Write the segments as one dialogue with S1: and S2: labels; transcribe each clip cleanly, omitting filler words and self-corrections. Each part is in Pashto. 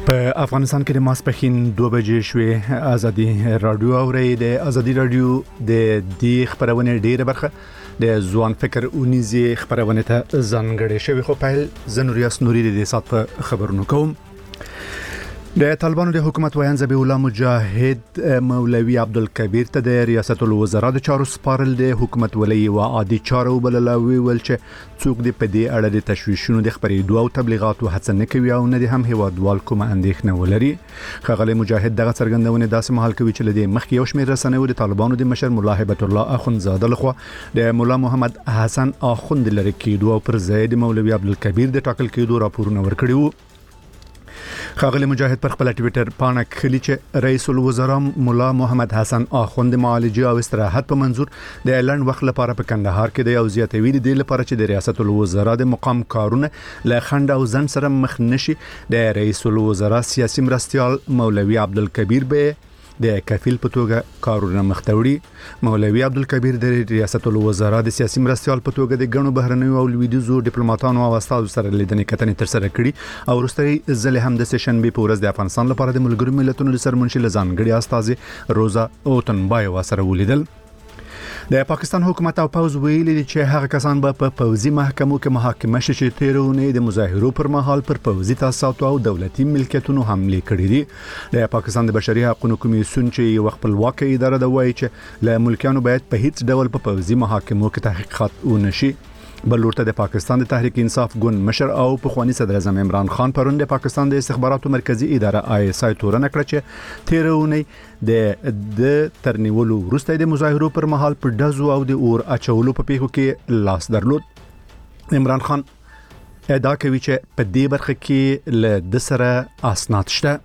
S1: په افغانستان کې د ماسپښین 2 بجې شوې ازادي رادیو اوري د ازادي رادیو د دې خبرونه ډیره برخه د ځوان فکر اونیزي خبرونه ته ځانګړې شوی خو په زنوریاس نوري د سات په خبرونو کوم د طالبانو د حکومت ویان ذبیح الله مجاهد مولوی عبدالکبیر ته د ریاست الوزرا د چارو سپارل د حکومت ولي او عادي چارو بللاوي ول چې څوک د پدې اړه د تشویشونو د خبرېدو او تبلیغاتو هڅه نه کوي او نه د هم هیوادوال کوم اندېښنه ولري خغلی مجاهد دغه څرګندونه داسې محل کوي چې لدې مخکې یو شمېر رسنیو د طالبانو د مشر مولا هبت الله اخوندزاده لخوا د مولا محمد حسن اخوند لری کېدو او پر ځای د مولوی عبدالکبیر د ټاکل کېدو راپورونه ورکړي وو خغلی مجاهد پر خپل ټوئیټر پاڼه کلی چې رئیس الوزرا مولا محمد حسن اخوند معالجه او استراحت په منظور د اعلان وخت لپاره په کندهار کې د یو زیاتوي د لپاره چې د ریاست الوزرا د مقام کارونه له خند او ځن سره مخ نشي د رئیس الوزرا سیاسي مرستيال مولوی عبدالکبیر به د کفیل په توګه کارونه مختوړي مولوی عبدالکبیر د ریاست الوزرا د سیاسي مرستيال په توګه د غنو بهرنیو او لویدیزو ډیپلوماټانو او استادو سره لیدنې کتنې تر سره کړي او وروستي ځل هم د سیشن به پورز د افغانستان لپاره د ملګرو ملتونو د سرمنشي لزانګړي استاد روزا اوتنبای وسره ولیدل د پاکستان حکومت او پوز ویلي چې هغه کسان به په پوزي محکمو کې محاکمه شي چې تیرونه د مظاهرو پر مهال پر پوزي تاسیسات او دولتي ملکیتونو حمله کړې دي د پاکستان د بشري حقوقو کمیسیون چې یو خپلواک اداره ده وایي چې له ملکیانو باید په هیڅ ډول په پوزي محاکمو کې تحقیقات ونشي بلورته د پاکستان د تحریک انصاف ګوند مشر او پخوانی صدر اعظم عمران خان پرون د پاکستان د استخباراتو مرکزی اداره ISI تورن کړ چې تیرونه د ترنیولو وروسته د مظاهرو پر مهال پر دزو او د اور اچولو په پیښو کې لاس درلود عمران خان ادعا کوي چې په دې برخه کې له د سره اسناد شته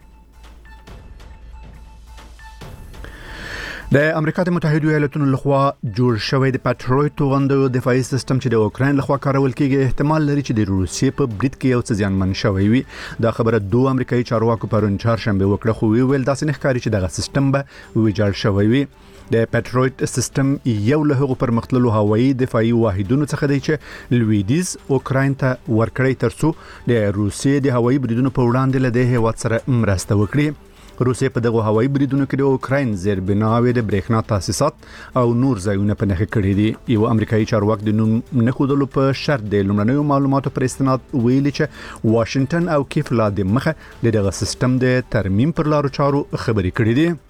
S1: د امریکا د متحده ایالاتونو لخوا جوړ شوی د پټرویټ توغندو دفاعي سیستم چې د اوکراین لخوا کارول کیږي احتمال لري چې د روسیې په برید کې یو څه زیانمن شوی وي دا خبره دوه امریکایي چارواکو پرون چهارشنبه وکړه خو ویل داسې نه ښکاري چې دغه سیستم به ویجاړ شوی وي د پټرویټ سیستم یو له هغو پرمختللو هوایي دفاعي واحدونو څخه دی چې لویدیز اوکراین ته ورکړی ترڅو د روسیې د هوایي بریدونو په وړاندې له دې هیواد سره مرسته وکړي روسیې په دغه هوایي بریدونو کې د اوکراین زیربناوي د برېښنا تاسیسات او نور ځایونه په نښه کړي دي یو امریکایي چارواک د نوم نه خودلو په شرط د لومړنیو معلوماتو پر استناد ویلي چې واشنگټن او کیف لا د مخه دغه سیستم د ترمیم پر لارو چارو خبرې کړې دي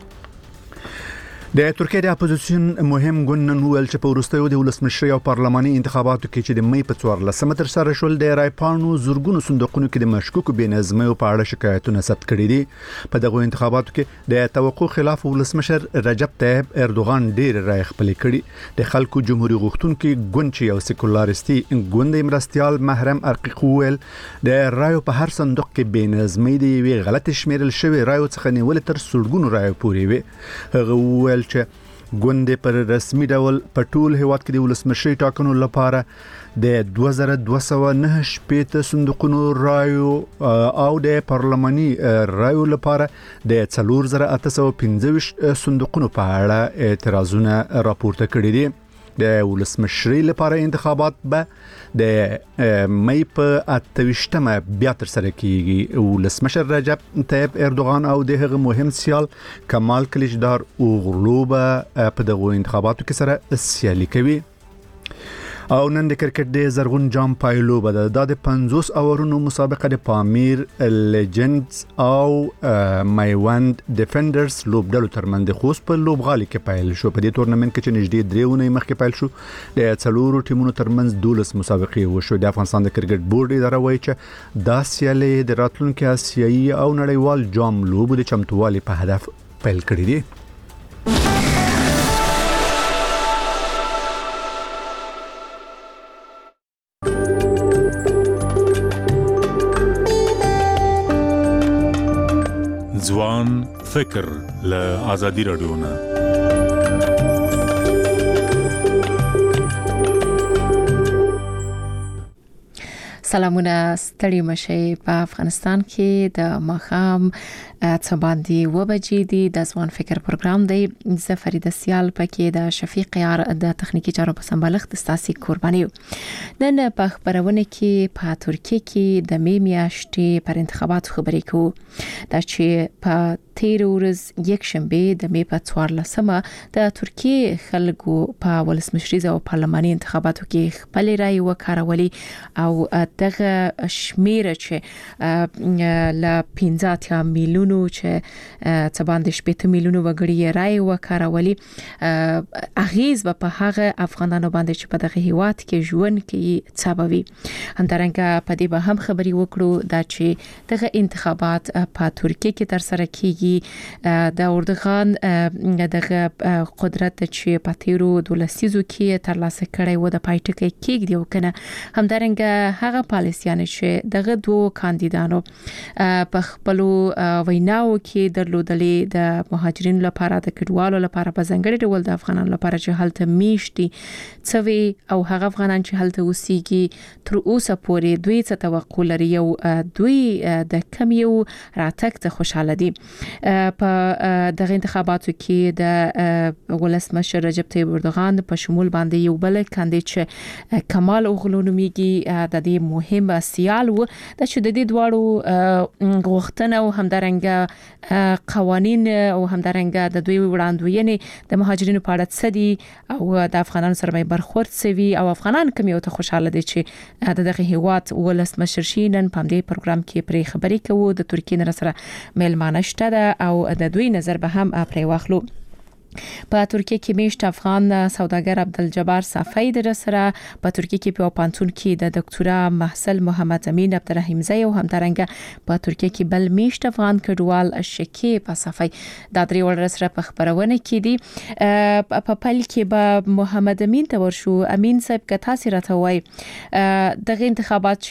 S1: د ترکیه د اپوزیشن مهم ګوند نن ویل چې په وروستیو د ولسمشري او پارلماني انتخاباتو کې چې د مې په 14 تر سره شول د رایپانو زورګونو صندوقونو کې د مشکوکو بېنظمۍ په اړه شکایتونه ثبت کړي دي په دغه انتخاباتو کې د توقع خلاف ولسمشر رجب طیب اردوغان ډېر رای خپل کړي د خلکو جمهوریت غوښتونکو ګوند چې یو سیکولارستي ګوند مرستيال محرم ارقیق ویل د رایو په هر صندوق کې بېنظمۍ دی وی غلط شمیرل شوی رایو څخه نیول تر سلګونو رایو پورې وي هغه چې ګوند پر رسمي ډول په ټول هیواد کې د ولسمشري ټاکنو لپاره د 2209 شپېته صندوقونو رایو او د پارلماني رایو لپاره د 4815 صندوقونو په اړه اعتراضونه راپورته کړي دي د ولسمشري لپاره انتخابات به د مې په 28مه بیا تر سره کیږي ولسمشر رجب طیب اردوغان او د هغه مهم سیال کمال کلیچدار اوغلو به په دغه انتخاباتو کې سره سیالي کوي او نن د کرکټ د زرغون جام پایلو به د 50 اورونو مسابقه د پامیر لیجندز او میوند ډیفندرز لوبډلو ترمنځ د خوست په لوبغالي کې پیل شو په دې تورنمنت کې چې نږدې 3 ونې مخکې پیل شو د څلورو ټیمونو ترمنځ 12 مسابقې وشو د افغانستان د کرکټ بورډ اداره وایي چې دا سیالي د راتلونکي آسیایي او نړیوال جام لوبو د چمتووالي په هدف پیل کړې دي
S2: ځوان فکر له ازادي رادیو نه
S3: سلامونه ستړي مشي په افغانستان کې د ماخام څه باندې وبجې دي د ځوان فکر پروګرام دی زه فریده سیال پکې د شفیق یار د تخنیکی چارو په سمبالښت ستاسي قرباني نن په خبرونه کې په ترکیه کې د میاشتې پر انتخابات خبرې کوو دا چې په 13 ورځ یک شنبه د می په 14مه د ترکیه خلکو په ولسمشریزه او پارلماني انتخاباتو کې خپل رائے وکړولې او دغه شمیره چې ل 15 میلیونو چې څه باندې 8 میلیونو وګړي رائے وکړولې اغیز په هغه افغانانو باندې چې په دغه هیواد کې ژوند کوي څابوي همدارنګه په دې به هم خبري وکړو دا چې دغه انتخابات په ترکیه کې تر سره کیږي د اردوغان دغه قدرت چې په تیرو دولسیزو کې تر لاسه کړی و د پایټکې کېږي او کنه همدارنګه هغه پالیسیان چې دغه دوه کاندیدانو په خپل ویناو کې درلودلې د مهاجرینو لپاره د کډوالو لپاره په ځنګړي ډول د افغانانو لپاره چې حالت میشتي څوي او هغه افغانان چې حالت اوسېږي تر اوسه پورې دوی څه توقع لري او دوی د کم یو راتګ ته خوشاله دي په دغه انتخاباتو کې د ولسمشر رجب طيب اردوغان په شمول باندې یو بل کاندید چې کمال اوغلو نوميږي د دې مهم سیال و د چې د دې دواړو غوښتنه او همدارنګه قوانين او همدارنګه د دوی وړاندوینې د مهاجرینو په اړه څه دي او د افغانانو سره برخورد سوي او افغانان کوم یو ته خوشاله دي چې دغه هیواد ولسمشر شینن په دې پروګرام کې پرې خبرې کوو د ترکیه سره میلمانه شته او د دوی نظر به هم پرې واخلو په ترکیه کې میشت افغان سوداګر عبدالجبار صافی در سره په ترکیه کې په پانتون کې د دکتورا محسل محمد امین عبدالرحیم زئی او همدارنګه په ترکیه کې بل میشت افغان کډوال شکیب صافی د درې ور سره په خبرونه کې دي په پل کې به محمد امین ته ورشو امین صاحب که تاسو راته وای دغه انتخابات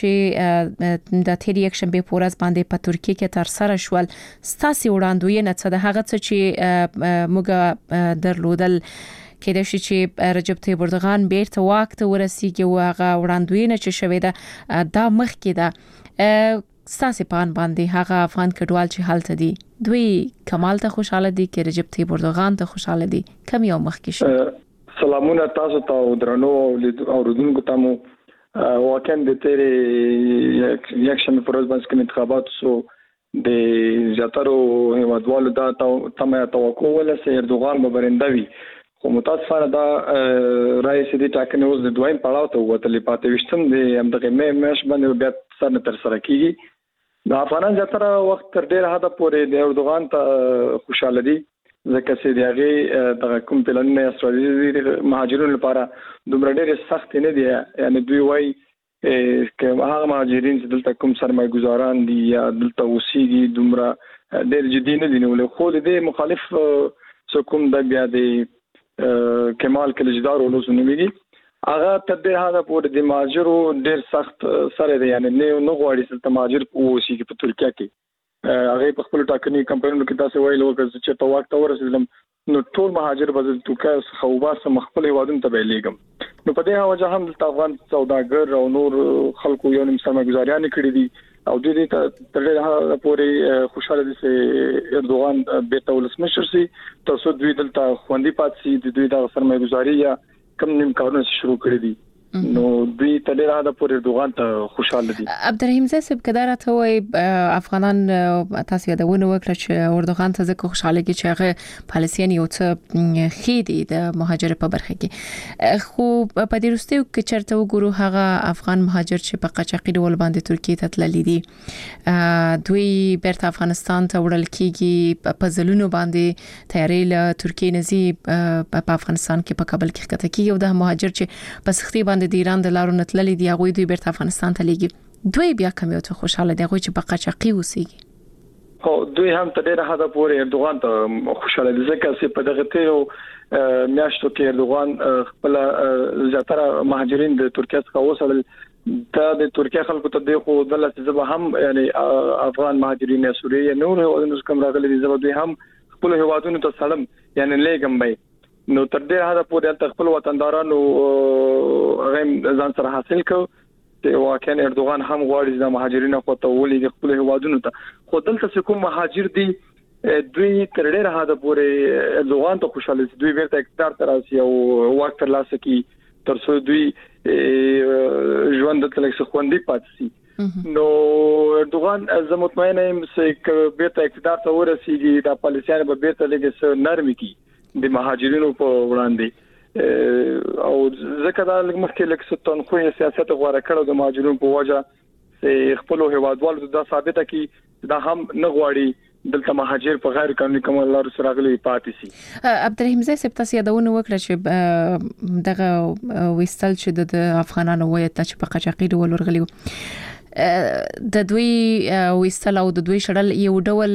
S3: چې د تیر یک شنبه پورز باندې په ترکیه کې تر سره شول ستاسو وړاندوینه څه د هغه څه چې موږ درلودل کېدای شي چې رجب طيب اردوغان بیرته واک ته ورسیږي او هغه وړاندوینه چې شوې ده دا مخ کې ده ستاسو پان باندې هغه افغان کډوال چې حالت دي دوی کمال ته خوشاله دي کې رجب طيب اردوغان ته خوشاله دي کم یو مخ کې شي
S4: سلامونه تاسو ته درنو اوردونکو تاسو واکن د تیرې یک شنبه پر ورځ باندې انتخابات سو د زیاترو هیوادوالو دا تمه توقع ولسه اردوغان به برنده وي خو متاسفانه دا رئیس دې ټاکنې اوس د دویم پړاو ته وتلې پاتې وشتم د همدغه مېش باندې بیا سره تر سره کیږي د افغانان زیاتره وخت تر ډیر حد پورې د اردوغان ته خوشاله دي ځکه چې دغه د کوم پلانونه استرالیا مهاجرینو لپاره دومره ډیر سخت نه دي یعنی دوی وايي که هغه مهاجرین چې دلته کوم سرمایه گزاران دي یا دلته اوسېږي دومره ډېر جدي نه دي نو خو د مخالف څوک د بیا د کمال کلجدار ولوس نومېږي هغه تر دې هغه پورې د مهاجرو ډېر سخت سره دی یعنی نه غواړي چې مهاجر اوسېږي په ترکیه کې هغه په خپل ټاکنی کمپاینونو کې تاسو وایي لوګ چې په وخت ورسېدم نو ټول مهاجر به د توکه خوبار سم خپل وادن ته بیلېګم نو په دې وجه هم د افغان سوداګر او نور خلکو یو نیم سرمایه گزاریان کړی دي او د دې تر ډېره پورې خوشاله دي چې اردوغان بیرته ولسمشر سي تاسو دوی دلته خوندې پات سي د دوی د سرمایه گزاري یا کم نیم کارونه شروع کړی دي نو دوی تر ډېره د پورې اردوغان ته خوشاله دي
S3: عبدالرحیم زئی صاحب کدار ته وای افغانان تاسو یادونه وکړه چې اردوغان ته ځکه خوشاله کی چې هغه پالیسیان یو څه خېدي د مهاجر په برخه کې خو په دې وروستیو کې چرته وګورو هغه افغان مهاجر چې په قاچاقي ډول باندې ترکیه ته تللي دي دوی بیرته افغانستان ته وړل کیږي په ځلونو باندې تیارې له ترکیه نزي په افغانستان کې په کابل کې ښکته کیږي او د مهاجر چې په سختي باندې د ایران د لارو نتللي دي هغه دوی بیرته افغانستان ته لېږي دوی بیا کوم یو ته خوشاله دي هغه چې په قاچاقي اوسېږي
S4: او دوی هم تر ډېره حد پورې اردوغان ته خوشاله دي ځکه چې په دغه تیرو میاشتو کې اردوغان خپل زیاتره مهاجرین د ترکیه څخه وصل دا د ترکیه خلکو ته د خو دلته زبه هم یعنی افغان مهاجرین سوریه نور او کوم راغلي دي زبه دوی هم خپل هوادونو ته سلام یعنی لېګم به نو تر دې هغه پورې خپل وطندارانو غیم ځان سره حاصل کو ته واقعا اردوغان هم غواړي د مهاجرینو خو ته ولې خپل هوادونو ته خو دلته کوم مهاجر دي دوی تر ډیره حد پورې اردوغان ته خوشاله دي دوی ورته اقتدار تر راسي او وخت تر لاسه کی تر څو دوی ژوند د تلک خوندې پاتې نو اردوغان از مطمئنه يم چې بیرته اقتدار ته ورسیږي د پالیسیان به بیرته لګي نرمي کی د مهاجرینو په وړاندې او ځکه دا مخکې لکه ستون خو سیاست غوړه کړو د مهاجرینو په وجه چې خپل هیوادوالو دا ثابته کی دا هم نه غواړي دلته مهاجر په غیر قانوني کوم لار سره غلي پاتې سي
S3: عبدالرحیم زه سپتا سیادونه وکړه چې دغه وستل چې د افغانانو وایي چې په قاچاقي ډول ورغلیو د دوی وستل او د دوی شړل یو ډول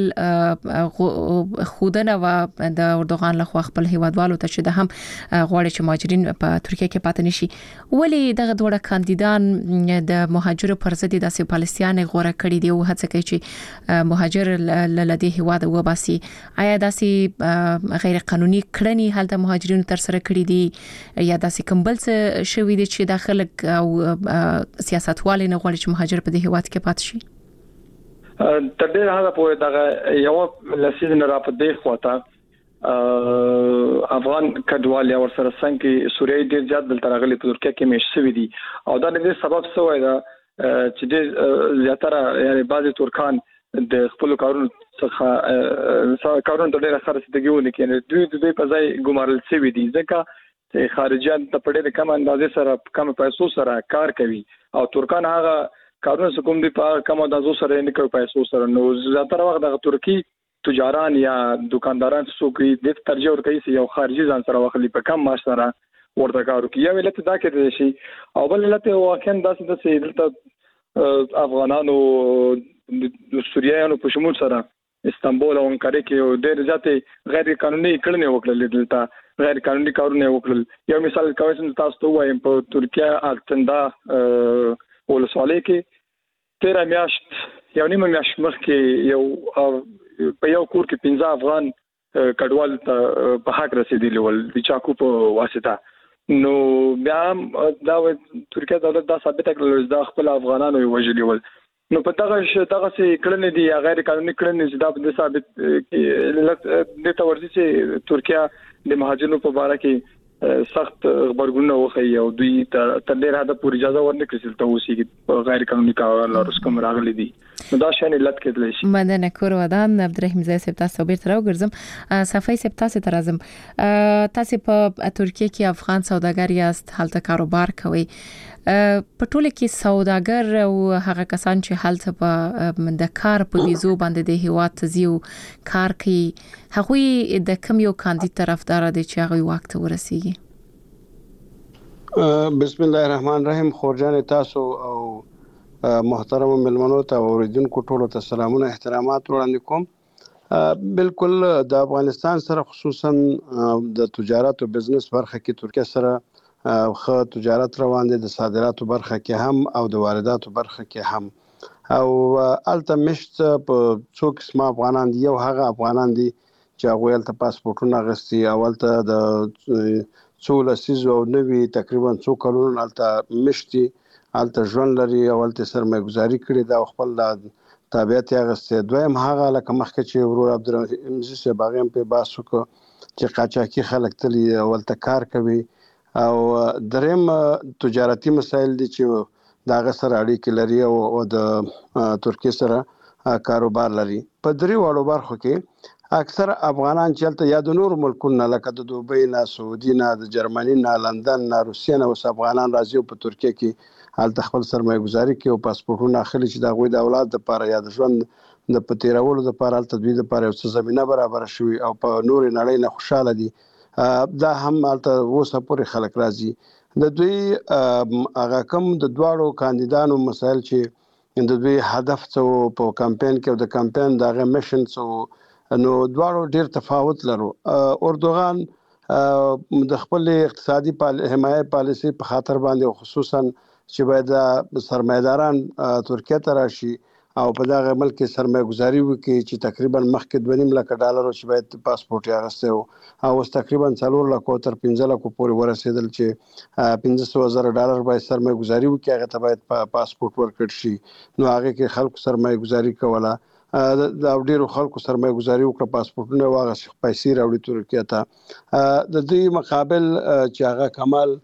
S3: خودنه و د اردوغان له خپل هیوادوالو ته چې د هم غواړي چې مهاجرین په ترکیه کې پاتې نشي ولی دغه دوه کاندیدان د مهاجرو پر ضد د پالیسیان غوړه کړی دی او هڅه کوي چې مهاجر لدی هیواد وباسي آیا داسې غیر قانوني کړنی هلته مهاجرین تر سره کړی دي یا داسې کمبل څه شوی دي چې داخله او سیاستوال نه غواړي چې مهاجر په دې هیواد کې پات شي
S4: تر دې هغه په دغه یو لسیزن را په دې خواته افغان کډوال یا ورسره څنګه سوریه ډیر زیات دلته راغلي په ترکیه کې مش شوی دي او دا د سبب څه وای دا چې د زیاتره یعنی بعضي ترکان د خپل کارونو څخه کارونه ډېر خرڅېږي ولکه دوی په ځای ګمارل شوی دي ځکه چې خارجيان ته په ډېر کم اندازې سره کم پیسو سره کار کوي او ترکان هغه کارونه کوم دي په کم اندازو سره نه کوي پیسو سره نو زیاتره وخت د ترکی تجاران یا دکانداران څوک د ترجیح ورکوي یو خارجي ځان سره واخلي په کم معاش سره ورته کار کوي یو علت دا کې شي او بل علت واقعا داسې دلته افغانانو د سوریانو په شمول سره استانبول او انقره کې ډېر زیات غیر قانوني کړنې وکړل دلته غیر قانوني کارونه وکړل یو مثال کوي چې تاسو ته وایم په ترکیه اکتندا ولسوالۍ کې 13 میاشت یو نیمه میاشت مخکې یو په یو کور کې 15 افغان کډوال په حق رسیدلی ول د چاکو په واسطه نو بیا دا ترکیه دولت دا ثابت کړل چې خپل افغانانو وژلي ول نو په دغه څه کړنې دي غیر قانوني کړنې چې دا په ثابت کې د تورځي چې ترکیه د مهاجرینو په اړه کې سخت خبرګونونه وخی او دوی تر ډیره حد پورې اجازه ورنکړي چې ته اوسې غیر قانوني کارونه کوم راغلي دي نو دا شان علت کېدلی شي
S3: مننه کور ودان عبدالرحیم زای صاحب تاسو بیرته راوګرځم صفای صاحب تاسو ته راځم تاسو په ترکیه کې افغان سوداګر یاست هلته کاروبار کوي په ټوله کې سوداګر او هغه کسان چې هلته په د کار په ویزو باندې د هیواد تزیو کار کوي هغوی د کوم یو کاندید طرفدار دي چې هغه وخت ورسیږي
S5: بسم الله الرحمن الرحیم خورجان تاسو او محترم ملمنو ته اوریدونکو ټولو ته سلامونه احترامات وړاندې کوم بالکل د افغانستان سره خصوصا د تجارت او بزنس برخه کې ترکیه سره خو تجارت روان دي د صادراتو برخه کې هم او د وارداتو برخه کې هم او الته مشت په څو قسمه افغانان دي یو هغه افغانان دي چې هغه الته پاسپورتونه غستي اولته د څو لسیزو او نوي تقریبا څو کلونو الته مشتي الته ژوند لري اولته سرمایه گذاري کړې دا خپل تابعیت غستي دویم هغه لکه مخکې چې ورور عبدالرحیم زیسه باغیم په باسو کو چې قاچاقي خلک تلی اولته کار کوي او دریم تجارتي مسایل دي چې داغه سره اړیکې لري او د ترکیه سره کاروبار لري په درې وړو برخو کې اکثر افغانان چې یا د نور ملکونو لکه د دوبۍ نه سعودي نه د جرمني نه لندن نه روسیه نه اوس افغانان راځي په ترکیه کې هلته خپل سرمایه گذاري کوي او پاسپورتونه اخلي چې د غوي د اولاد لپاره یا د ژوند د پتیرولو لپاره هلته دوی لپاره یو څه زمينه برابر شوي او په نور نړۍ نه خوشاله دي دا هم البته اوسه پورې خلک راځي د دوی هغه کوم د دواړو کاندیدانو مسایل چې د دوی هدف څه په کمپاین کې او د کمپاین دغه میشن څه نو دواړو ډیر تفاوت لرو اردوغان د خپل اقتصادي حمایت پالیسي په خاطر باندې خصوصا چې باید سرمایداران ترکیه ته راشي او په دغه ملک سرمایه گذاري وکړي چې تقریبا مخکې 2.5 لک ډالر چې باید پاسپورت یې اغسته او اوس تقریبا 4 لک تر 15 لک پورې ورسېدل چې 1500,000 ډالر باید سرمایه گذاري وکړي هغه ته باید پاسپورت ورکړ شي نو هغه کې خلکو سرمایه گذاري کوله د ډیرو خلکو سرمایه گذاري وکړه پاسپورتونه واغ پیسې راوړي ترکیه ته د دې مقابل چې هغه کمال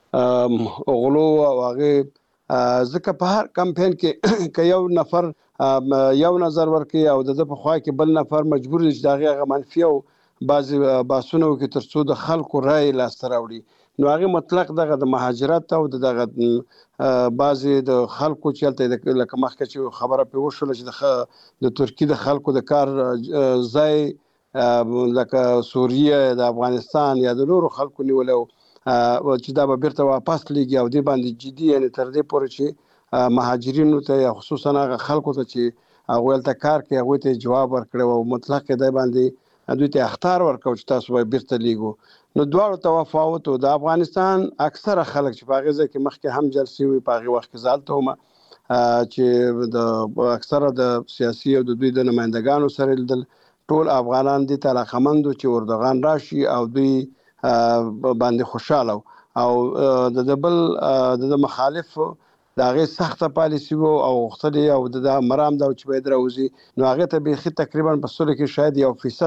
S5: غلو او هغه ځکه په هر کمپاین کې یو نفر یو نظر ورکړي او د په خوا کې بل نفر مجبور دي چې هغه منفي او بعضی باسونه وکړي ترڅو د خلکو رائے لاسته راوړي نو هغه مطلق دغه د مهاجرت او دغه بعضی د خلکو چې لکه مخکې چې خبره په وشول چې د ترکیه د خلکو د کار ځای لکه سوریه د افغانستان یا د نورو خلکو نیولو چې دا به بیرته واپس لیږي او دې باندې جدي یعنی تر دې پورې چې مهاجرینو ته خصوصا هغه خلکو ته چې هغه ته کار کوي هغه ته جواب ورکړي او مطلق دی باندې دوی ته اختیار ورکړي چې تاسو به بیرته لیږو نو دواړو توافقات د افغانستان اکثره خلک چې په هغه ځکه مخکې هم جلسې وي په هغه وخت کې زالته هم چې د اکثره د سیاسي او د دوی د نمائندګانو سره لیدل ټول افغانان دي ته علاقمندو چې اردوغان راشي او دوی باندې خوشاله او د بل د مخالف دا غي سخته پالیسی وو او وختلي او د مرام دا چې باید راوځي نو هغه ته به تقریبا په سل کې شاید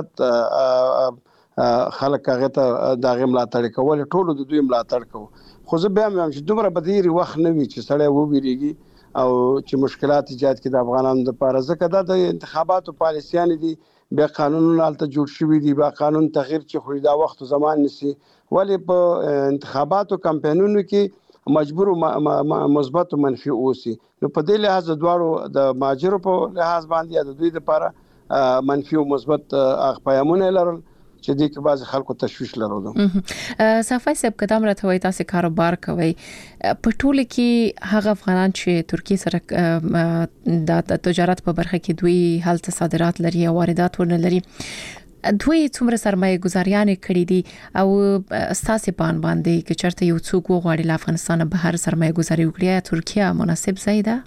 S5: 1% خلک هغه ته دا غي ملاتړ کول ټول د دوی ملاتړ کوي خو زه به هم چې دومره بدیري وخت نه وي چې سړی وبېریږي او چې مشکلات ایجاد کړي د افغانانو لپاره ځکه دا د انتخاباتو پالیسیان دي به قانونونه الته جوړ شوي دي به قانون تغییر چې خو دا وخت او زمان نسی ولی په انتخاباتو کمپاینونو کې مجبور مثبت او منفي اوسي نو په دې لحاظ دواړو د ماجرو په لحاظ باندې د دوی لپاره منفي او مثبت پیغامونه لرل چې د بعض خلکو تشويش لرلو
S3: صفای صاحب قدم راته تاسو کاروبار کوي په ټوله کې هغه افغانان چې ترکیه سره د تجارت په برخه کې دوی حالت صادرات لري او واردات ورنه لري دوی څومره سرمایه گذاریان کړي دي او اساسي پان باندې چې چرته یو څوک وغواړي له افغانستان بهر سرمایه گذاري وکړي ترکیه مناسب ځای ده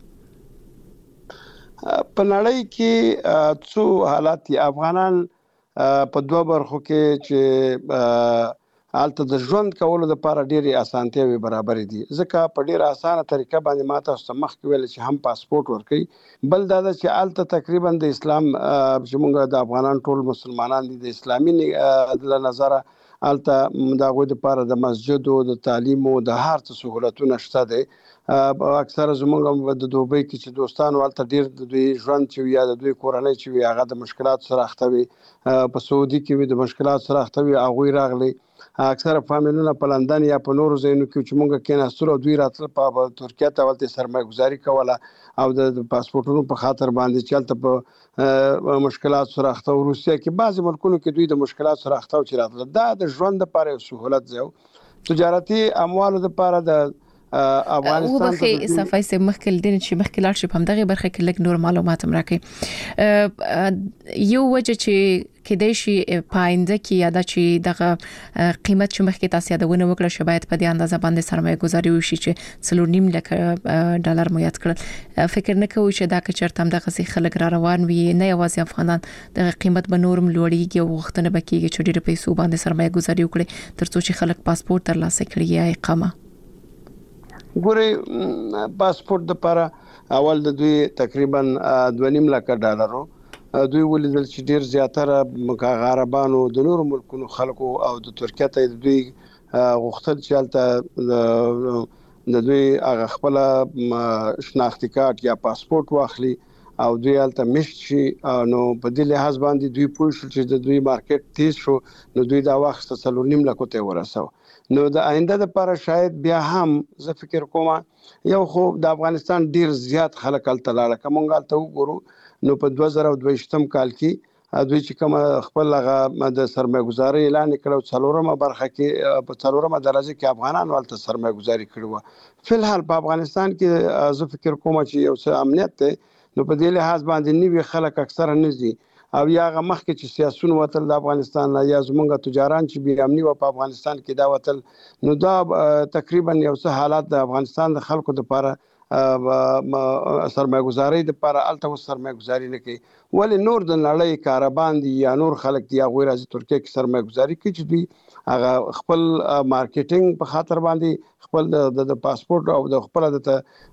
S5: په نړۍ کې څو حالات افغانان په دوه برخو کې چې حالت د ژوند کولو لپاره ډېری اسانتیاوي برابر دي ځکه په ډېر اسانه طریقه باندې ماته سمخ کول چې هم پاسپورت ورکړي بل دا چې حالت تقریبا د اسلام چې موږ د افغانان ټول مسلمانان دي د اسلامي د نظر حالت د غوډ لپاره د مسجد او د تعلیم او د هر څه سہولتونه شته دي اکثره زموږ د دوبۍ کې چې دوستانو حالت ډېر د دوی ژوند چې یا د دوی کورنۍ چې هغه د مشکلات سره اخته وي په سعودي کې د مشکلات سره اخته وي هغه راغلي اکثره فامیلونه په لندن یا په نورو ځایونو کې چې موږ کېناستو دوی راتل په ترکیه ته ولته سرمایه گذاري کوله او د پاسپورتونو په خاطر باندې چلته په مشکلات سره اخته روسیه کې بعضي ملکونو کې دوی د مشکلات سره اخته چې راتل دا د ژوند لپاره سہولت زو تجارتي اموال لپاره د
S3: افغانستان ته صفای سه مخکل دین چې مخکلار شپ هم دغه برخه کې لګ نور معلومات هم راکې یو وجه چې کېدای شي پاینده کې یاده چې دغه قیمت چې مخکې تاسو یادونه وکړه چې باید په دې اندازه باندې سرمایه گذاري وشي چې 3.5 لک ډالر مو یاد کړل فکر نه کوي چې دا که چرته هم دغه خلک را روان وي نه یوازې افغانان دغه قیمت به نورم لوړیږي او وختونه به کېږي چې ډېر پیسې باندې سرمایه گذاري وکړي ترڅو چې خلک پاسپورت ترلاسه کړي یا اقامه
S5: ګوري پاسپورت لپاره اول د دوی تقریبا 2.5 لک ډالرو دوی ولیدل چې ډیر زیاتره غربانو د نورو ملکونو خلکو او د ترکیه ته دوی غوښتل چې حالت د دوی هغه خپل شناختی کارت یا پاسپورت واخلي او دوی حالت مشت شي نو په دې لحاظ باندې دوی پوه شو چې د دوی مارکیټ تیز شو نو دوی دا وخت 3.5 لک ته ورسو نو د آینده لپاره شاید بیا هم زه فکر کوم یو خو د افغانستان ډیر زیات خلک التلاله کومګال ته وګورو نو په 2022 کال کې دوی چې کوم خپل هغه د سرمایه گذاري اعلان کړو څلورمه برخه کې په څلورمه درجه کې افغانان ولته سرمایه گذاري کړو فلحال په افغانستان کې زه فکر کوم چې یو څه امنیت ته نو په دې لحاظ باندې نیوي خلک اکثره نزي او یا هغه مخکې چې سیاسيون وتل د افغانستان یا زمونږ تجاران چې بیا امني و په افغانستان کې دا وتل نو دا تقریبا یو څه حالات د افغانستان د خلکو لپاره سرمایه‌ګذاري د لپاره الته سرمایه‌ګذاري نه کوي ولې نور د نړۍ کاروبان دي یا نور خلک دي هغه راځي ترکیه کې سرمایه‌ګذاري کوي چې دوی هغه خپل مارکیټینګ په خاطر باندې خپل د پاسپورت او د خپل د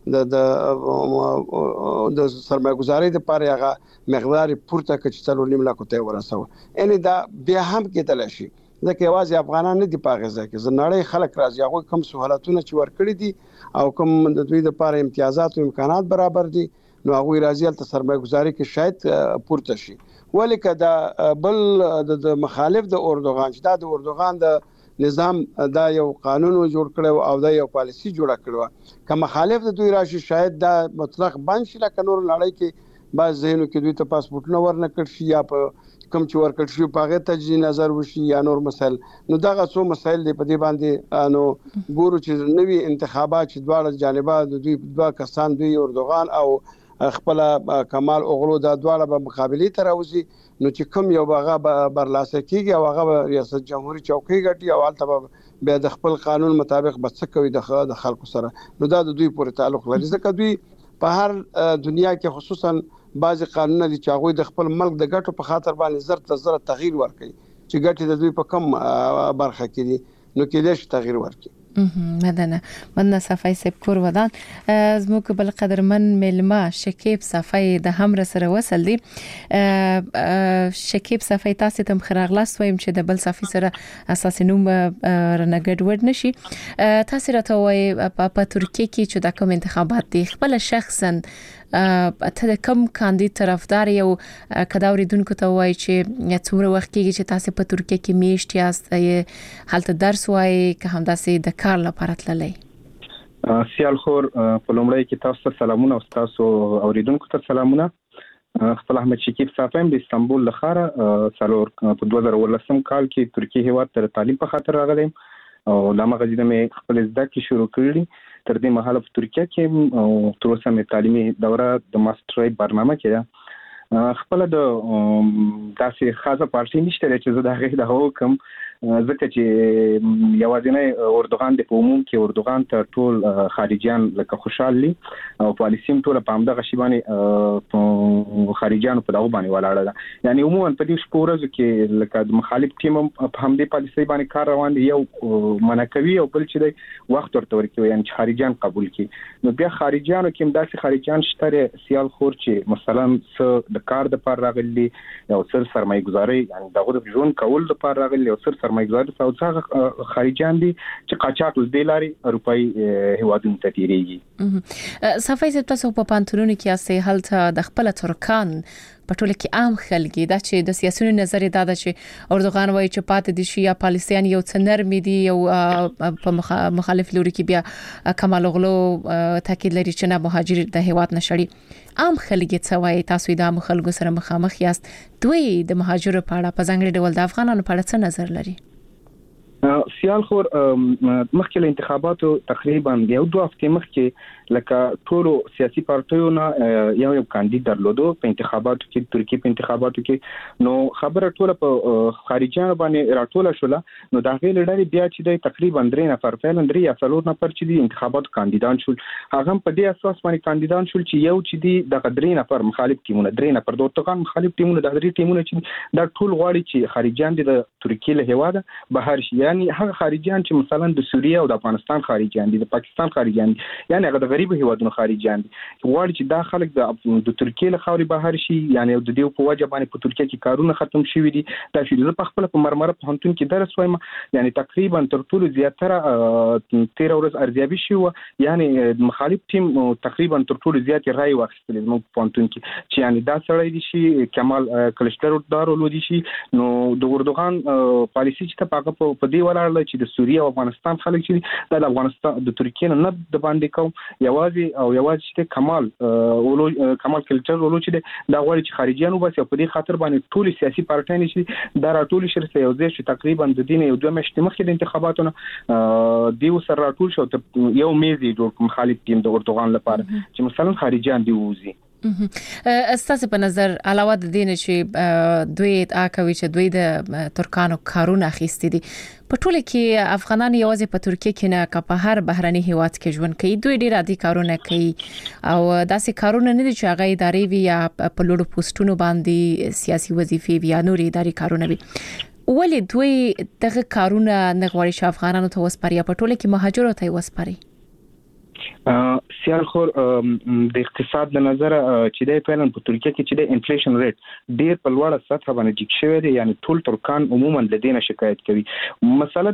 S5: سرمایه‌ګذاري د لپاره هغه مقدار پورته کچ 3.5 لک ته ورسوه ان دا بیا هم کېدل شي ځکه یوازې افغانان نه دي په غزا کې زنړې خلک راځي هغه کوم سہولتونه چې ورکړي دي او کوم د دوی د لپاره امتیازات او امکانات برابر دي نو هغه راځي تل سرمایه‌ګذاري کې شاید پورته شي ولیکه دا بل د مخالف د اردوغان چې دا د اردوغان د نظام دا یو قانون جوړ کړو او دا یو پالیسی جوړ کړو که مخالف د دوی راشي شاید دا مطلق بند شي لکه نور نړۍ کې بعض ځینو کې دوی ته پاسپورت نه ورنکړ شي یا په کوم چې ورکړ شي په هغه تجزیه نظر وشي یا نور مسایل نو دغه څو مسایل دی په دې باندې نو ګورو چې نوې انتخابات چې دواړه جانبه د دوی دوه کسان دوی اردوغان او خپل کمال اوغلو د دواړه په مقابله تر اوسي نو چې کوم یو هغه برلاسه کیږي او هغه ریاست جمهوریت چوکۍ ګټي او البته به د خپل قانون مطابق بس کوي د خلکو سره نو دا د دوی پورې تعلق لري ځکه دوی په هر دنیا کې خصوصا بعض قانون دي چې هغه د خپل ملک د ګټو په خاطر باندې زر تغییر ورکړي چې ګټې د دوی په کم برخه کې دي نو کېدای شي تغییر ورکړي
S3: مننه صفای سپ کور ودان زموږ بل قدرمن ملما شکیب صفای د هم سره وصل دي شکیب صفای تاسو ته خراغلاس وایم چې د بل صفای سره اساس نوم رنګډ ورډ نشي تاسو راته وای په ترکیه کې چې د کوم انتخابات دي خپل شخصا ته د کوم کاندید طرفدار یو کداوریدونکو ته وای چې څومره وخت کې چې تاسو په ترکیه کې میشت یاست حالت درس وای که هم داسې د کار لپاره تللی
S6: سیال خور په لومړی کې تاسو ته سلامونه او تاسو اوریدونکو ته سلامونه خپل احمد شکیب صافم د استانبول لخوا سالور په 2018 کال کې ترکیه هیواد تر تعلیم په خاطر راغلم او لامغه دې مې خپل زده کړې شروع کړې تر دې مهاله په ترکیه کې او تر اوسه مې تعلیمي دوره د ماسترۍ برنامه کې خپل د داسې خاصه پارټي نشته چې زه د هغه د حکم ځکه چې یوازینی اردوغان د عموم کې اردوغان ته ټول خارجيان لکه خوشحالي او پالیسیم ټول په همدغه شی باندې خارجيان په دغه باندې ولاړه ده یعنی عموما په دې شپورزو کې لکه د مخالف ټیم په همدې پالیسي باندې کار روان دی یو منکوي او بل چې د وخت ورته ورکوي یعنی خارجيان قبول کړي نو بیا خارجيانو کې داسې خارجيان شته سیال خور چې مثلا د کار د پر راغلي او سرمایه‌ګذاري یعنی دغه ژوند کول د پر راغلي او سرمایه‌ګذاري او څنګه خارجيان دي چې قاچاق د لاري اروپאי هوادونو ته تیریږي
S3: صفای ست تاسو په پانتونونو کې اسه حالت د خپل ترکان په ټوله کې عام خلګي دا چې د سیاسيونو نظر دا چې اردوغان وایي چې پات دي شي یا پالیسیان یو څنر مې دي یو په مخالف لوري کې بیا کمال اوغلو تاکید لري چې نه مهاجر د هیواد نشړي عام خلګي څه وایي تاسو د عام خلکو سره مخامخ یاست دوی د مهاجرو په اړه په ځانګړي ډول د افغانانو په اړه څه نظر لري
S6: سیال خور مخکې له انتخاباتو تقریبا یو دوه هفتې مخکې لکه ټول سیاسي پارټیونه یو کاندید درلودو په انتخاباتو کې ترکیه په انتخاباتو کې نو خبره ټول په خارجيانو باندې راټوله شوله نو دا غیر لري بیا چې د تقریبا 3 نفر فعلا 3 یا 4 نفر چې د انتخاباتو کاندیدان شول هغه په دې اساس باندې کاندیدان شول چې یو چې د 3 نفر مخالف ټیمونه 3 نفر د اردوغان مخالف ټیمونه د 3 ټیمونه چې دا ټول غواړي چې خارجيان د ترکیه له هواده بهر شي یعنی هغه خارجيان چې مثلا د سوریه او د افغانستان خارجيان دي د پاکستان خارجيان دي یعنی هغه د غریب هیوادونو خارجيان دي غواړي چې دا خلک د ترکیه له خاورې بهر شي یعنی د دې په وجه باندې په ترکیه کې کارونه ختم شوي دي دا چې په خپل په مرمره په هنتون کې درس وایم یعنی تقریبا تر ټولو زیاتره 13 ورځ ارزیابي شو یعنی مخالف ټیم تقریبا تر ټولو زیات رائے واخیستل زموږ په هنتون کې چې یعنی دا سړی دي شي کمال کلچدار ولودي شي نو د اردوغان پالیسی چې په دې ولاړ چې د سوریه او افغانستان خلک چې د افغانستان د ترکیه نه د باندې کوم یوازې چې کمال کلچر ولو چې دا غواړي چې خارجيانو بس په دې خاطر باندې ټول سیاسي پارټیان چې دا راټول شرسه یو ځای چې تقریبا د دین یو دوه مشت مخکې د انتخاباتونو دیو سره راټول شو یو میزي جوړ مخالف ټیم د اردوغان لپاره چې مثلا خارجيان دی وځي
S3: استاسو په نظر علاوه د دین چې دوی ادعا کوي چې دوی د ترکانو کارونه اخیستي دي په ټوله کې افغانان یوازې په ترکیه کې نه که په هر بهرني هیواد کې ژوند کوي دوی ډیر عادي کارونه کوي او داسې کارونه نه دي چې هغه ادارې وي یا په لوړو پوسټونو باندې سیاسي وظیفې وي یا نوري اداري کارونه وي ولې دوی دغه کارونه نه غواړي چې افغانانو ته وسپاري په ټوله کې مهاجرو ته وسپاري
S6: سیال خور د اقتصاد د نظر چې د فعلا په ترکیه کې چې د انفلیشن ریټ ډیر په لوړه سطح باندې جګ شوی دی یعنی ټول ترکان عموما د دینه شکایت کوي مسله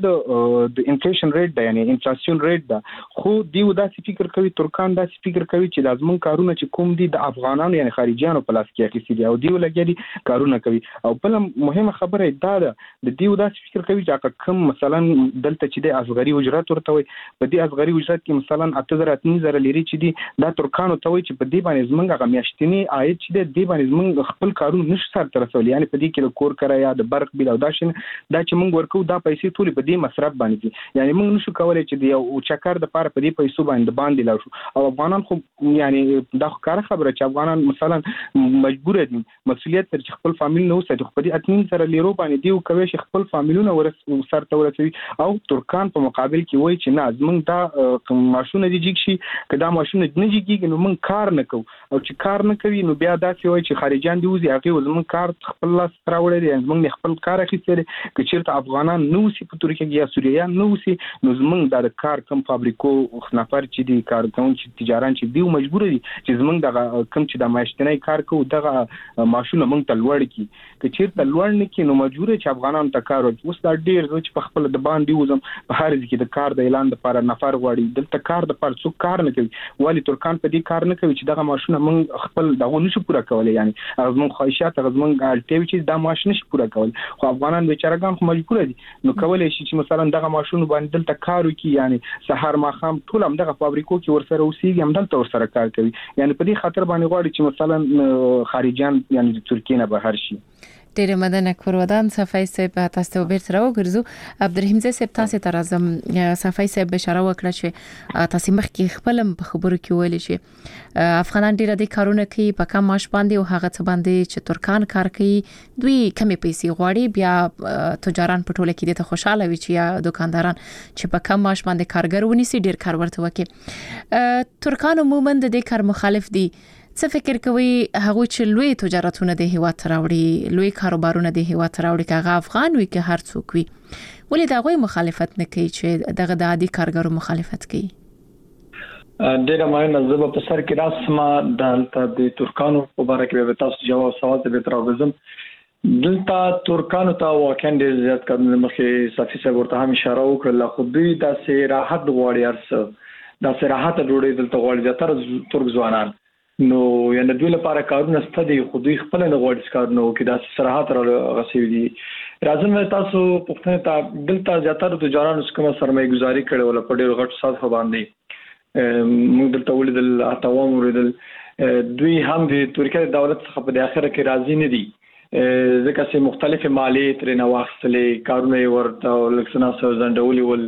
S6: د انفلیشن ریټ دی یعنی انفلیشن ریټ دا خو دیو داسې فکر کوي ترکان داسې فکر کوي چې د ازمن کارونه چې کوم دي د افغانانو یعنی خارجيانو په لاس کې اخیستي دي او دیو لګي کارونه کوي او بل مهمه خبره دا ده د دیو داسې فکر کوي چې کوم مثلا دلته چې د اصغري اجرت ورته وي په دې اصغري اجرت کې مثلا 8000 لري چې دي دا ترکانو ته وي چې په دې باندې زمنګ هغه میاشتنی عاید چې د دې باندې زمنګ خپل کارونه نشي سره ترسول یعنی په دې کې د کور کرایه د برق بیل او دا چې موږ ورکو دا پیسې ټول په دې مصرف باندې دي یعنی موږ نشو کولای چې د یو چکر د پاره په دې پیسو باندې لاړ شو او افغانان خو یعنی دا کار خبره چې افغانان مثلا مجبور دي مسؤلیت تر خپل فامیل نو ساتي خو په دې اتنین سره لیرو باندې دی او کوي چې خپل فامیلونه سره تورسوي او ترکان په مقابل کې وایي چې نه زمنګ دا ماشونه دي چې کدا ماشونه نه جګیږي نو موږ کار نه کوو او چې کار نه کوي نو بیا داسې وایي چې خارجيان دی وزي هغه زموږ کار خپل لاس راوړي دي موږ خپل کار اخیستل چې چیرته افغانان نو سي په ترکیه کې یا سوریان نو سي نو زموږ د کار کم فابریکو نفر چې دي کارکون چې تجاران چې دی مجبور دي چې زموږ د کم چې د ماشینای کار کوو دغه ماشونه موږ ته لوړ کی چې چیرته لوړ نه کی نو مجبور چې افغانان ته کار وکړي اوس دا ډیر چې په خپل د باندې وزم په هر ځای کې د کار د اعلان لپاره نفر غواړي دلته کار د پر څوک کار نه کوي ولی ترکان په دې کار نه کوي چې دغه ماشونه موږ خپل دغه نشو پوره کولای یعنی هغه موږ خواهشات هغه موږ الټیو چې دا ماشين نشي پوره کول خو افغانان بیچارهګان خو مجبور دي نو کولای شي چې مثلا دغه ماشونه باندې دلته کار وکړي یعنی سحر ماخام ټول هم دغه فابریکو کې ورسره اوسېږي هم دلته ورسره کار کوي یعنی په دې خاطر باندې غواړي چې مثلا خارجيان یعنی د ترکیه نه بهر شي
S3: ډیر مدنه کورودان صفای صاحب تاسو بیرته راوګرځو عبدالرحیم صاحب تاسو ته راځم صفای صاحب اشاره وکړه چې تاسو مخکې خپل په خبرو کې ویل چې افغانان ډیر د کارونه کوي په کم معاش باندې او هغه څه باندې چې ترکان کار کوي دوی کمې پیسې غواړي بیا تجاران په ټوله کې د خوشاله وي چې یا دکانداران چې په کم معاش باندې کارګر ونیسي ډیر کار ورته وکړي ترکان عموما د دې کار مخالف دي څه فکر کوي هغه چې لوی تجارتونه د هیواد راوړي لوی کاروبارونه د هیواد راوړي کغه افغان وي که هر څوک وي ولې دا غوي مخالفت نه کوي چې دغه د عادي کارګرو مخالفت کوي
S4: ډیره مهمه زبه په سر کې راسمه د ترکانو په اړه کې به تاسو جواب سوال ته به تراوزم دلته ترکانو ته واقعا ډیر زیات کارونه مخې صافي صاحب ورته هم اشاره وکړه خو دوی د راحت غواړي ارسه د راحت ډوړې دلته غواړي د تر ترک ځوانان نو یعنی دوی لپاره کارونه ستدي خو دوی خپل نه غواړي کارونه وکړي د صراحت راغسي دي راځم تاسو پښتنه ته دلته زیاتره تجارانو کومه سرمایه گذاري کړي ولا په ډېر غټ ساده باندې موږ دلته ولیدل اتوام ولیدل دوی هم د ترکیه دولت څخه په اخره کې راضي نه دي ځکه چې مختلفه مالیې ترې نه واخلې کارونه ورته لکسنا سره ځندولي ول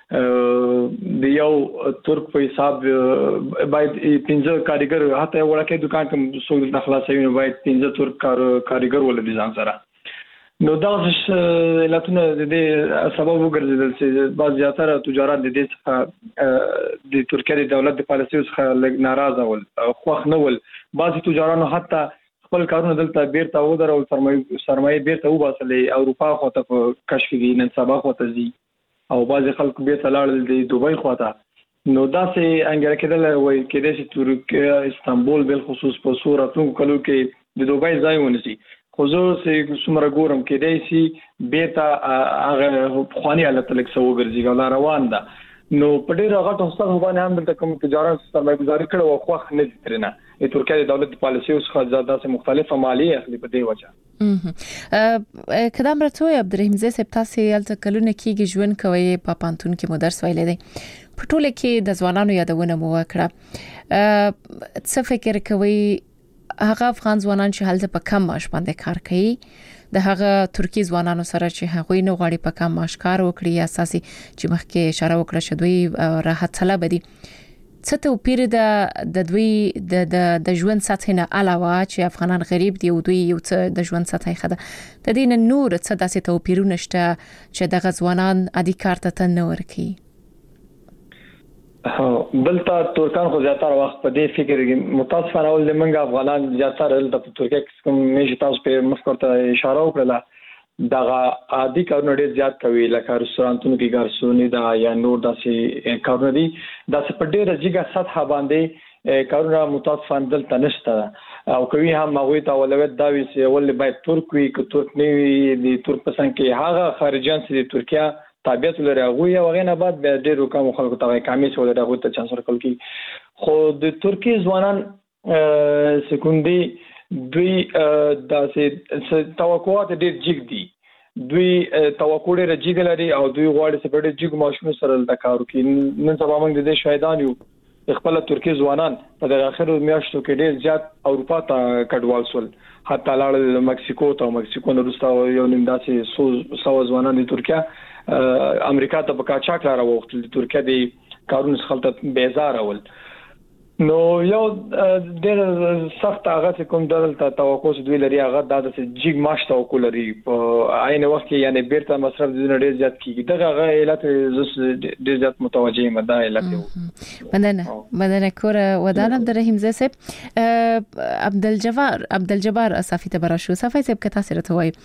S4: د یو ترک په حساب باید 15 کاریګر هته ورکه دکان کوم څو د خلاصوي نو باید 15 ترک کاریګر ول دي ځان سره نو دا علتونه د دې سبب وګرځیدل چې بعض زیاتره تجارت د دې څخه د ترکیه د دولت د پالیسیو څخه ناراضه ول خوښ نه ول بعض تجارانو حتی خپل کارونه دلته بیرته ودرول سرمایه بیرته وباسلې اروپا خو ته کشف دي نن سبا خو ته دي او بعض خلک به تلاړل د دوبۍ خواته نو دا سه انګره کېدل وای کېدې چې ترکیه استانبول بل خصوص په صورتونو کلو کې د دوبۍ ځای ونیسي خو زه سه څومره ګورم کېدې سي بیرته هغه خواني حالت لک سو ګرځي ګل روان ده نو په ډیره غټه هڅه باندې هم د کوم تجارت سرمایه گذاري کړو او خوښ نه ترنه د ترکیه د دولت پالیسیو څخه زیاته مختلفه مالیه اخلي په دې وجه
S3: کدام راتوي عبدالرحیم صاحب تاسو یالته کلونه کېږي ژوند کوي په پانتون کې مدرس ویلې دي په ټوله کې د ځوانانو یادونه مو وکړه څه فکر کوي هغه افغان ځوانان چې هلته په کم معاش باندې کار کوي د هغه ترکی ځوانانو سره چې هغوی نه غواړي په کم معاش کار وکړي اساسي چې مخکې اشاره وکړه چې دوی راحت طلب دي څه توپیر د دوی د ژوند سطح نه علاوه چې افغانان غریب دي او دوی یو څه د ژوند سطح خده د دین نور څه داسې توپیرونه شته چې د غزوانان عادي کار ته نه ورکی
S4: دلته ترکان خو زیاتره وخت په دې فکر کې متاسفانه ول موږ افغانان زیاتره د ترکیه کوم میشي تاسو په مخکته اشاره وکړه دغه عادي کارونه ډېر زیات کوي لکه رستورانتونو کې ګارسونی دا یا نور داسې کارونه دي داسې په ډېر جګه سطح باندې کارونه متاسفانه دلته نشته او کوي هم هغه ته ولوت دا وی چې ول باید ترک وي که ترک نه وي د ترک پسند کې هغه خارجيان چې د ترکیه طبيعت لري هغه یا وغه بعد به ډېر کوم خلکو ته کامیس ولر هغه ته چانس ورکول کی خو د ترکی ځوانان سکوندي دوی داسې توقعات ډېر جګ دي دوی توقع ډېر جګ لري او دوی غواړي چې په ډېر جګ ماشوم سره د کار کوي نن سبا موږ د دې شاهدان یو خپل ترکی ځوانان په اخر میاشتو کې ډېر زیات اروپا ته کډوال سول حتی لاړ مکسیکو ته مکسیکو نه روستا یو نیم داسې سو ځوانان د ترکیه امریکا ته په کاچاک لاره وخت د ترکیه د کارون خلطه بیزار اول نو یو ډېر سخت هغه کوم دلته توقع دوی لري هغه د جګ ماش توقع لري په عین وخت کې یعنی بیرته مصرف د ډېر زیات کیږي دغه علت ډېر زیات متوجه مده علت
S3: بدنه کور ودان عبدالرحیم زاسب عبدالجبار صافی ته براشو صافی صاحب کته سره توای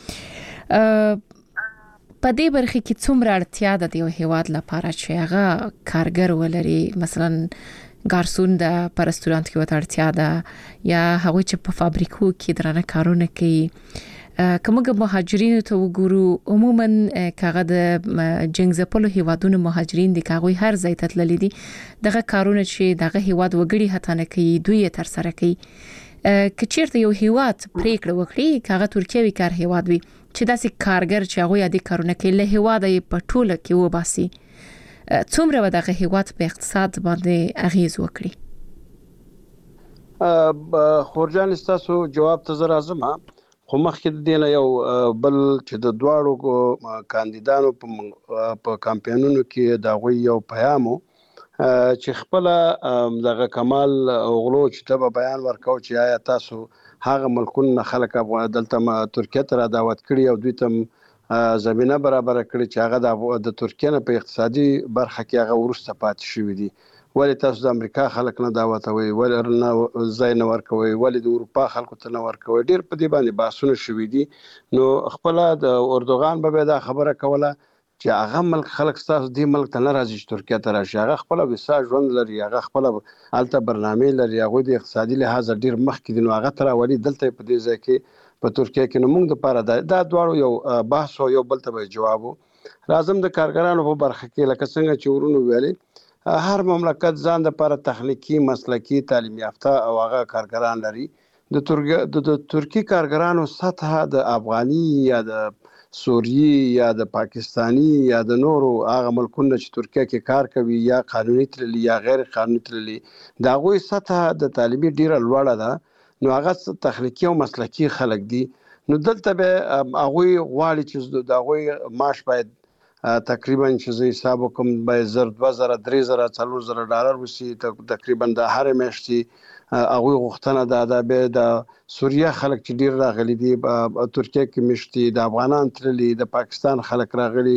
S3: په دې برخه کې څومره اړتیا ده د یو هیواد لپاره چې هغه کارګر ولري مثلا ګارسون د پرستورانت کې وته اړتیا ده یا هغه چې په فابریکو کې درنه کارونه کوي کومه مهاجرین ته وګورو عموما کاغه د جنگزپلو هیوادونو مهاجرین دي کاغوي هر ځای ته تللی دي دغه کارونه چې دغه هیواد وګړي هته نه کوي دوی تر سره کوي کچیرته یو هیواد پریکړه وکړي کاغه ترکیه وی کار هیواد وي چې داسې کارګر چې هغه یادي کارونه کوي له هیواده په ټوله کې وباسي څومره ودغه هیواد په اقتصاد باندې اغیز وکړي
S5: خورجان استاسو جواب ته زر اعظم خو مخکې د نه یو بل چې د دواړو کاندیدانو په کمپاینونو کې دا غوي یو پیغامو چې خپل دغه کمال اوغلو چې ته بیان ورکاو چې آیا تاسو هغه ملکونه خلک دلته ترکیه ته دعوت کړي او دوی ته زمينه برابر کړي چې هغه د ترکیه نه په اقتصادي برخه کې هغه ورسته پاتې شوی دي ولې تاسو د امریکا خلک نه دعوت وي ولې نه ځای نه ورکوي ولې د اروپا خلکو ته نه ورکوي ډیر په دې باندې بحثونه شوي دي نو خپل د اردوغان به دا خبره کوله چې هغه ملک خلک تاسو د ملک ته نه راځي چې ترکیه ته راشي هغه خپل وسا ژوند لري هغه خپل الته برنامه لري هغه د اقتصادي لحاظ ډیر مخکې دي نو هغه تر اولی دلته په دې ځای کې په ترکیه کې نو موږ د پاره دا دواړو یو بحث او یو بل ته جواب لازم د کارګرانو په برخه کې لکه څنګه چې ورونو ویلي هر مملکت ځان د لپاره تخنیکی مسلکی تعلیم یافته او هغه کارګران لري د ترکی کارګرانو سطح د افغاني یا د سوریي یا د پاکستانی یا د نورو هغه ملکونو چې ترکیه کې کار کوي یا قانوني تللی یا غیر قانوني تللی دا غوي سطح د تعلیمي ډیره لوړه ده نو هغه تخنیکی او مسلکی خلک دي نو دلته به هغه غواړي چې دا غوي معاش باید تقریبا چې زه حساب کوم به 2000 3000 4000 ډالر وسی تقریبا د هر میاشتې هغه غوښتنه ده به د سوریه خلک چې ډیر راغلي دي ترکیه کې مشتي د افغانان ترلي د پاکستان خلک راغلي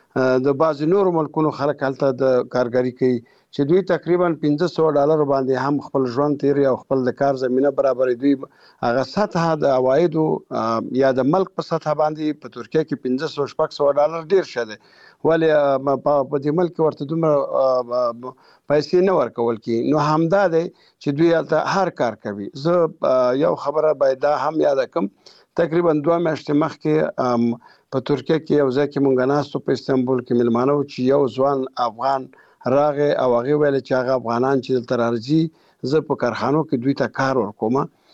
S5: د بعض نورو ملکونو خلک هلته د کارګری کوي چې دوی تقریبا 1500 ډالر باندې هم خپل ژوند تیری او خپل د کار زمينه برابر دوی هغه سطح د عوایدو یا د ملک په سطح باندې په ترکیه کې 1500 ډالر ډیر شته ولی په دې ملک ورته دومره پیسې نه ورکول کی نو همدا دی چې دوی هلته هر کار کوي زه یو خبره باید هم یاد کړم تقریبا 2 میاشتې مخکې په ترکیه کې یو ځکه مونږ ناستو په استانبول کې ملمانو چې یو ځوان افغان راغه او هغه ویل چې هغه افغانان چې تر ارزي زه په کارخانو کې دوی ته کار ورکوم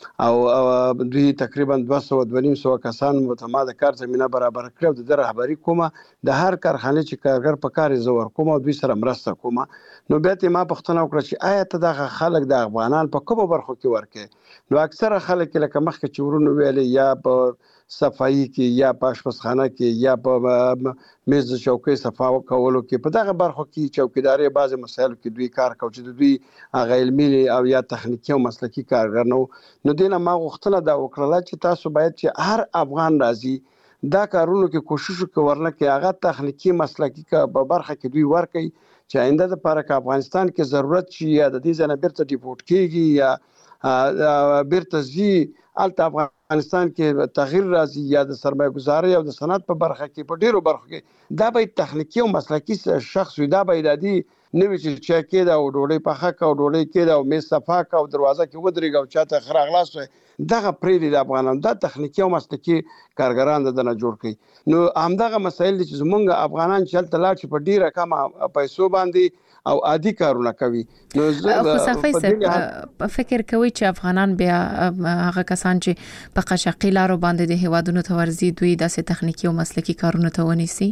S5: او دوی تقریبا 200 کسان متماده کار زمينه برابر کړو د رهبری کومه د هر کارخانه چې کارګر په کار زور کومه دوی سره مرسته کومه نو به ما پښتنه وکړه چې آیا ته د خلک د افغانان په کومه برخه کې ورکه نو اکثره خلک لکه مخکې چورونو ویل یا په صفایي کې یا په آشپزخانه کې یا په میز چوکۍ صفا کولو کې په دغه برخو کې چوکیداري بعض مسایلو کې دوی کار کوي چې دوی هغه علمي او یا تخنیکی او مسلکي کارګر نو دینه ما غوښتنه دا وکړه چې تاسو باید چې هر افغان راځي دا کارونو کې کوشش وکړنه کې هغه تخنیکی مسلکي په برخه کې دوی ورکړي چې آینده لپاره کې افغانستان کې ضرورت شي یا د دې ځنه بیرته ډیپورت کیږي یا بیرته زی الته افغانستان کې تغییر راځي یا د سرمایه گذاري او د صنعت په برخه کې په ډیرو برخو کې دا به تخنیکی او مسلکي شخص وي دا به د دې نوې چې کېده او ډوړې پخه کا او ډوړې کېده او میز صفا کا او دروازه کې ودرېږي او چاته خراغلاس وي دغه پرې د افغانانو د تخنیکی او مسلکي کارګران دنه جوړ کړي نو همدغه مسایل چې زمونږ افغانان چې تل لا چې په ډیره کم پیسو باندې او عادي کارونه کوي نو
S3: زه فکر کوي چې افغانان بیا هغه کسان چې په قشقي لارو باندې د هوادونو تورزي دوی داسې تخنیکی او مسلکي کارونه ته ونیسي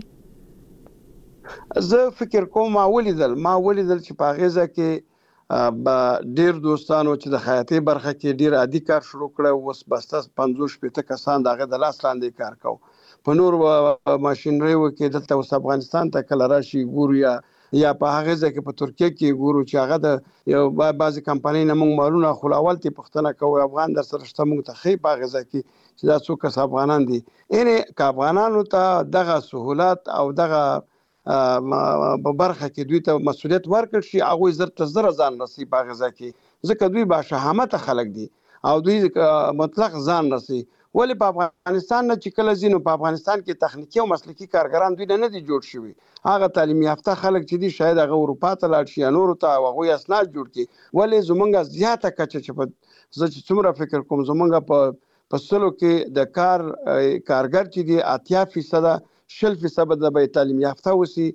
S5: زه فکر کوم ما ولیدل چې په غیزه کې ډیر دوستانو چې د خیاطي برخه کې ډیر عادي کار شروع کړو اوس بس 50 کسان دغه د لاس لاندې کار کوي په نور ماشينري کې دلته اوس افغانستان ته کله راشي ګورو یا په هغه ځکه په ترکیه کې ګورو چې هغه د یو بعضی کمپنۍ نه موږ مالونه خلاول ته پښتنه کوي افغان در سره شته موږ ته خې په هغه ځکه چې دا څوک کس افغانان دي یعنی که افغانانو ته دغه سہولت او دغه په برخه کې دوی ته مسؤلیت ورکړ شي هغه زر ځان رسي په غزا کې ځکه دوی با شهامت خلک دي او دوی مطلق ځان رسي ولی په افغانستان نه چې کله زینو په افغانستان کې تخنیکی او مسلکي کارګران دوی نه دي جوړ شوي هغه تعلیم یافته خلک چې دي شاید هغه اروپا ته لاړ شي نور ته هغه اسناد جوړ کړي ولی زمونږ زیاته کچه چې په زه څومره فکر کوم زمونږ په سلو کې د کارګر چې دي 80% 60% د به تعلیم یافته وسی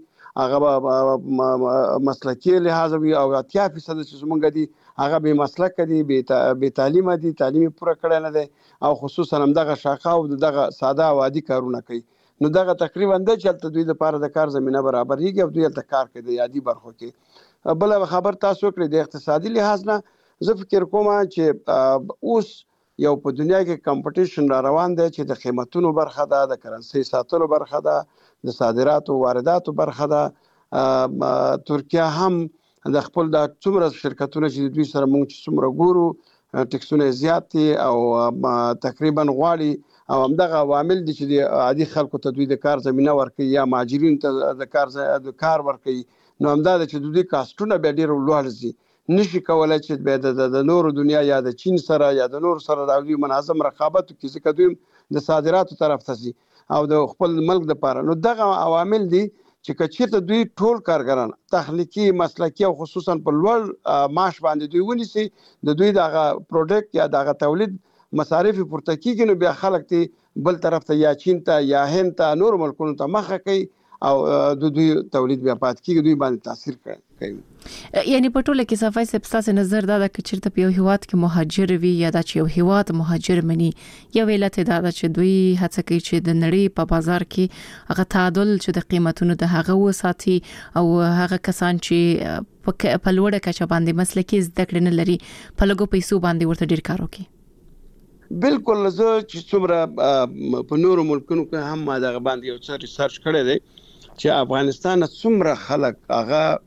S5: هغه مسلکي لحاظ وي او 80% چې زمونږ دي هغه به مسلک دي به تعلیم دي تعلیم پوره کړی نه دي او خصوصا هم دغه شاخه او دغه ساده او عادي کارونه کوي نو دغه تقریبا د چلته دوی د لپاره د کار زمينه برابرېږي او دوی ته کار کوي د عادي برخو کې بل خبر تاسو کړی د اقتصادي لحاظ نه زه فکر کوم چې اوس یو په دنیا کې کمپټیشن را روان دی چې د قیمتونو برخه ده د کرنسي ساتلو برخه ده د صادراتو وارداتو برخه ده ترکیه هم د خپل د څومره شرکتونه چې دوی سره موږ چې څومره ګورو ټیکسونه زیات دي او تقریبا غواړي او همدغه عوامل دي چې د عادي خلکو ته دوی د کار زمينه ورکوي یا ماجرین ته د کار ورکوي نو همدا چې دوی کاستونه به ډیر لوړ دي نشي کولای چې د نورو دنیا یا د چین سره یا د نور سره د دوی منظم رقابت کوي ځکه دوی د صادراتو طرف ته سي او د خپل ملک د لپاره نو دغه عوامل دي چې کچېته دوی ټول کارګران تخنیکی مسلکي او خصوصا په لوړ معاش باندې دوی ونیسي د دوی دغه پروډکټ یا دغه تولید مصارف پورته کیږي نو بیا خلک ته بل طرف ته یا چین ته یا هند ته نور ملکونو ته مخه کوي او د دوی تولید بیا پات کیږي دوی باندې تاثیر کوي
S3: یعنی په ټوله کې صفای سپستاس نظر دا د کچرته په یو هیواد کې مهاجر وي یا د یو هیواد مهاجر مني یو علت دا چې دوی هڅه کوي چې د نړۍ په بازار کې هغه تعادل چې د قیمتونو د هغه وساتي او هغه کسان چې په لوړه کچه باندې مسلکي زده کړې نه لري په لګو پیسو باندې ورته ډیر کار وکړي
S5: بالکل زه چې څومره په نورو ملکونو کې هم ما دغه باندې یو څه ریسرچ کړی دی چې افغانستان څومره خلک هغه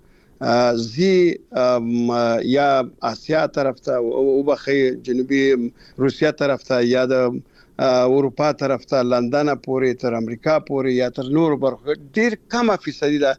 S5: یا آسیا طرف ته او بخي جنوبي روسیا طرف ته یا د اروپا طرف ته لندن پورې تر امریکا پورې یا تر نور برخو ډیر کم فیصدي ده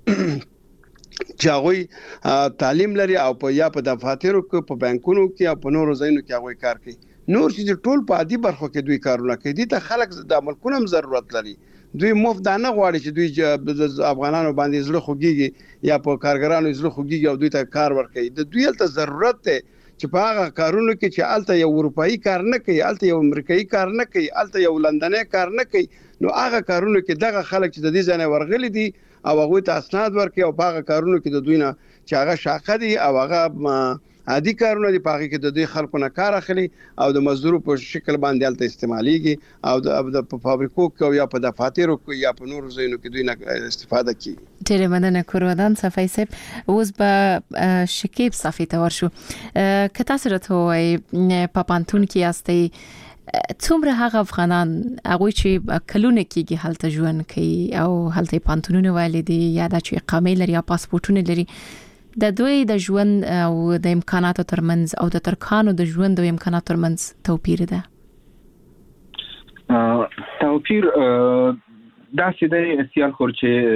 S5: چې هغه تعلیم لري او په دفاترو کې په بانکونو کې او په نورو ځایونو کې هغه کار کوي نور چې ټول په عادي برخو کې دوی کارونه کوي دي ته خلک د ملکونو ضرورت لري دوی مفت نه غواړي چې دوی افغانانو باندې زړه خوږيږي یا په کارګرانو زړه خوږيږي او دوی ته کار ورکړي د دوی ته ضرورت دی چې په هغه کارونو کې چې الته یو اروپאי کار نه کوي الته یو امریکایي کار نه کوي الته یو لندني کار نه کوي نو هغه کارونو کې دغه خلک چې د دې ځای ورغلي دي او هغه ته اسناد ورکړي او په هغه کارونو کې د دوی نه چې هغه شاخه دي او هغه عادي کارونه دي په هغه کې د دوی خلکو نه کار اخلي او د مزدور په شکل باندې الته استعماليږي او د فابریکو کې یا په دفاترو کې یا په نورو ځایونو کې دوی نه استفاده کوي
S3: ډېر مننه کورودان صفای سپ اوس به شکیب صفی ته ورشو که تاسو راته وای په پانتون کې یاستئ څومره هغه افغانان هغه چې کلونه کېږي هلته ژوند کوي او هلته پانتونونه والدي یا د اقامه لري یا پاسپورتونه لري د دوی د ژوند او د امکاناتو ترمنځ او د ترکانو د ژوند او امکاناتو ترمنځ توپیر ده؟
S6: توپیر داسې دی سیال خور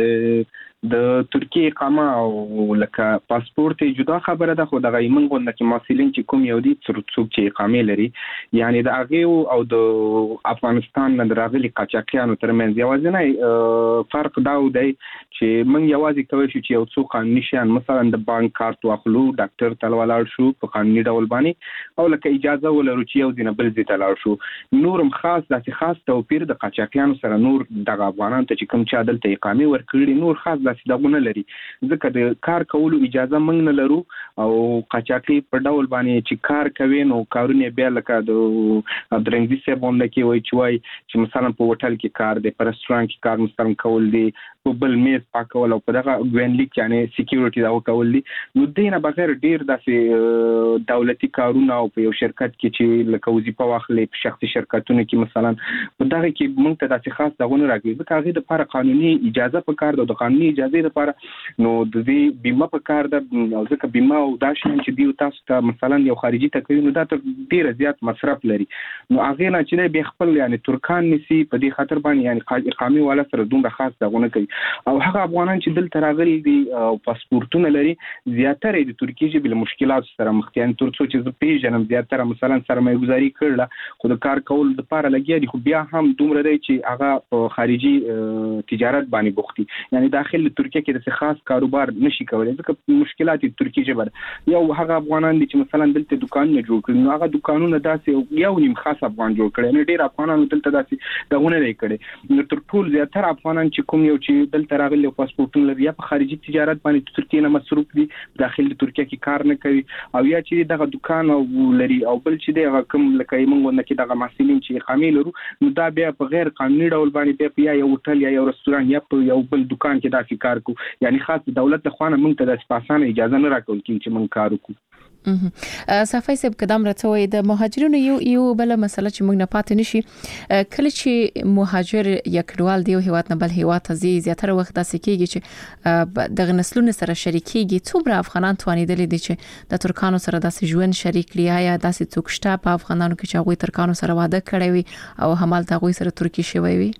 S6: چې د ترکیه اقامه او لکه پاسپورت جدا خبره ده، خو د غیمن غونډه کې محصلین چې کوم یو دي څوک چې اقامه لري یعنی د هغه او د افغانستان نه راغلي قاچاقیانو ترمنځ یوازینی فرق دا دی چې موږ یوازې کوي چې یو څو قانوني شیان مثلا د بانک کارت واخلو، ډاکټر ته ولاړ شو په قانوني ډول باندې او لکه اجازه ولرو چې یو ځینه بل ځای ته لاړ شو. نورم خاص توپیر د قاچاقیانو سره نور د افغانانو ته چې کوم چا دلته اقامه ورکړي نور خاص دغه لري، ځکه د کار کولو اجازه موږ نه لرو او قاچاقي په ډول باندې چې کار کوي نو کارونه بیا لکه د درنګزي سیبوم لکه وای چې مثلا په هوټل کې کار دی، په رستورانت کې کار مثلا کول دی، په بل میز پاکول او په دغه ګوینلیک یعنی سکیورټي دا کول دي. نو دینه بغیر ډیر داسې دولتي کارونه او په یو شرکت کې چې لکه وظیفه واخلې په شخصي شرکتونو کې مثلا په دغه کې موږ ته داسې خاص دغه راګي ځکه هغه د لپاره قانوني اجازه په کار ده، د قانوني اجازه لپاره نو د دې بیمه په کار ده او ځکه بیمه او دا شین چې دی تاسو ته مثلا یو خارجي تکوین نو دا تر ډیر زیات مصرف لري. نو هغه نه چې به خپل یعنی ترکان نسی په دې خاطر باندې یعنی اقامه والا سره دومره خاص دغه کوي او هغه افغانان چې دلته راغلي دي او پاسپورتونه لري زیاتره د ترکیه ژبې له مشکلات سره مخ دي، ترڅو چې زه پیژنم زیاتره مثلا سرمایه‌ګذاري کړله خو د کار کول لپاره لګیا دي، خو بیا هم دومره دی چې هغه خارجي تجارت باندې بوختي یعنی داخل ترکیه کې د خاص کاروبار نشي کولای ځکه مشکلات ترکیه ژبه یو هغه افغانان دي چې مثلا دلته دکان نه جوړ کړي نو هغه دکانونه داسې یو نیم خاص افغان جوړ کړي نه ډیر افغانان دلته داسې دغونه لري کړي نو تر ټول زیاتره افغانان چې کوم یو چې دلته راغلي پاسپورتونه لري یا په خارجي تجارت باندې ترکیه نه مصروف دي، داخل ترکیه کې کار نه کوي او یا چې دغه دکان او لري او بل چې دغه کوم لکه موږ نه کې دغه محصلین چې اقامه لرو نو دا بیا په غیر قانوني ډول باندې بیا یو هوټل یا یو رستوران یا په یو بل دکان کې داسې کار کو یعنی خاص دولت له خوانه موږ ته د اساسانه اجازه نه راکول کیږي چې موږ کار وکړو.
S3: صفای صاحب قدم راځوي د مهاجرینو یو بل مسله چې موږ نه پاتې نشي کله چې مهاجر یا کډوال دی هیواد نه بل هیواد ته زیاتره وخت داسې کیږي چې د نسلونو سره شریکيږي. څومره افغانان توانیدل دي چې د ترکانو سره داسې ژوند شریک کړي یا داسې څوک شته په افغانانو کې چې هغه ترکانو سره واده کړی وي او همالته هغه سره ترکی شوی وي؟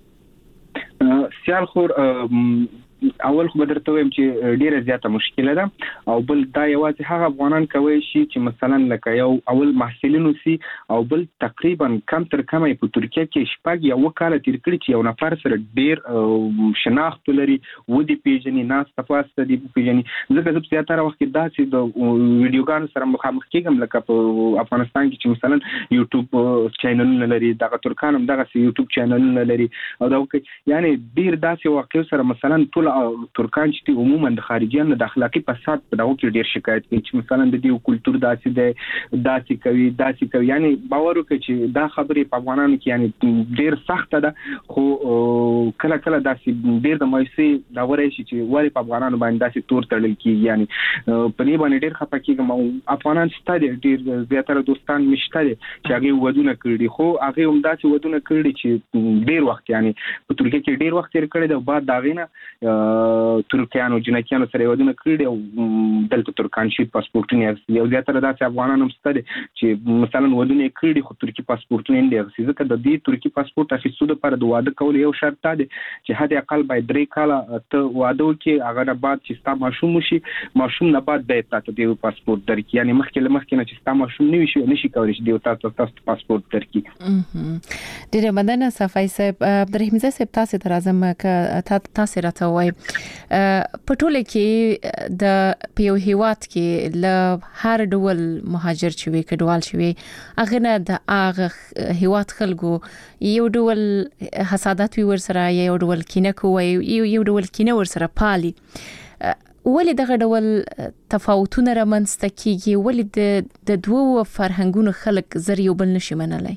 S6: سیال خور اول خو درته وایم چې ډیره زیاته مشکله ده او بل دا یوازې هغه افغانان کوي چې مثلا لکه یو اول محصلین وسی او بل تقریبا کم تر کمه په ترکیه کې شپږ یا وکاله تیر کړی چې یو نفر سره ډیر شناخت لري ودی پیژني ناس تفاصیل دی پیژني ځکه چې زیاتره وخت داسې د ویډیوګانو سره مخامخ کېږم لکه په افغانستان کې چې مثلا یوټیوب چینلونه لري دغه ترکان هم دغه یوټیوب چینلونه لري او دا یعنی ډیر داسې واقع سره مثلا ټول ترکان چې عموما د خارجيانو د اخلاقی فساد په دغه کې ډیر شکایت کوي چې مثلا د دې کلچر داسې کوي یعنی باور وکړي چې دا خبرې په افغانانو کې یعنی ډیر سخت ده خو کله داسې ډیر د مایسي دا ورای شي چې ولی په افغانانو باندې داسې تور تړل کیږي یعنی په دې باندې ډیر خپه کیږم. افغانان ستاسو ډیر زیاتره دوستان مشته چې هغه ودونه کړی خو هغه هم داسې ودونه کړی چې ډیر وخت یعنی په ترکیه کې ډیر وخت تیر کړی دا بعد دا غینه ترکیانو جنکیانو سره ودونه کړی او دلته ترکان شي پاسپورتونه یو زیاتره داسې افغانان هم ستاسو چې مثلا ودونه کړی خو ترکی پاسپورتونه نه لري ځکه د دې ترکی پاسپورت اخیستو لپاره د واده کول یو شرط دی چې حد اقل باید 3 کاله ته واده وکړي هغه نه بعد چې ستا ماشوم شي ماشوم نه بعد د تاسو د پاسپورت درکې یعنی مخکې نه چې ستا ماشوم نه وي نشي کولای چې د تاسو پاسپورت درکې.
S3: ډیره مننه صفای صاحب. عبدالرحیم صاحب تاسو ته راځم ک تاسو راته وایي په ټوله کې د پیو هیواد کې له هر ډول مهاجر چې وي کډوال چې وي هغه نه د هغه هیواد خلکو یو ډول حسادت وي ورسره یو ډول کینه کوي یو ډول کینه ورسره پالي ولې دغه ډول تفاوتونه رامنځته کیږي ولې د دوه فرهنګونو خلک زر یو بل نشي منلای؟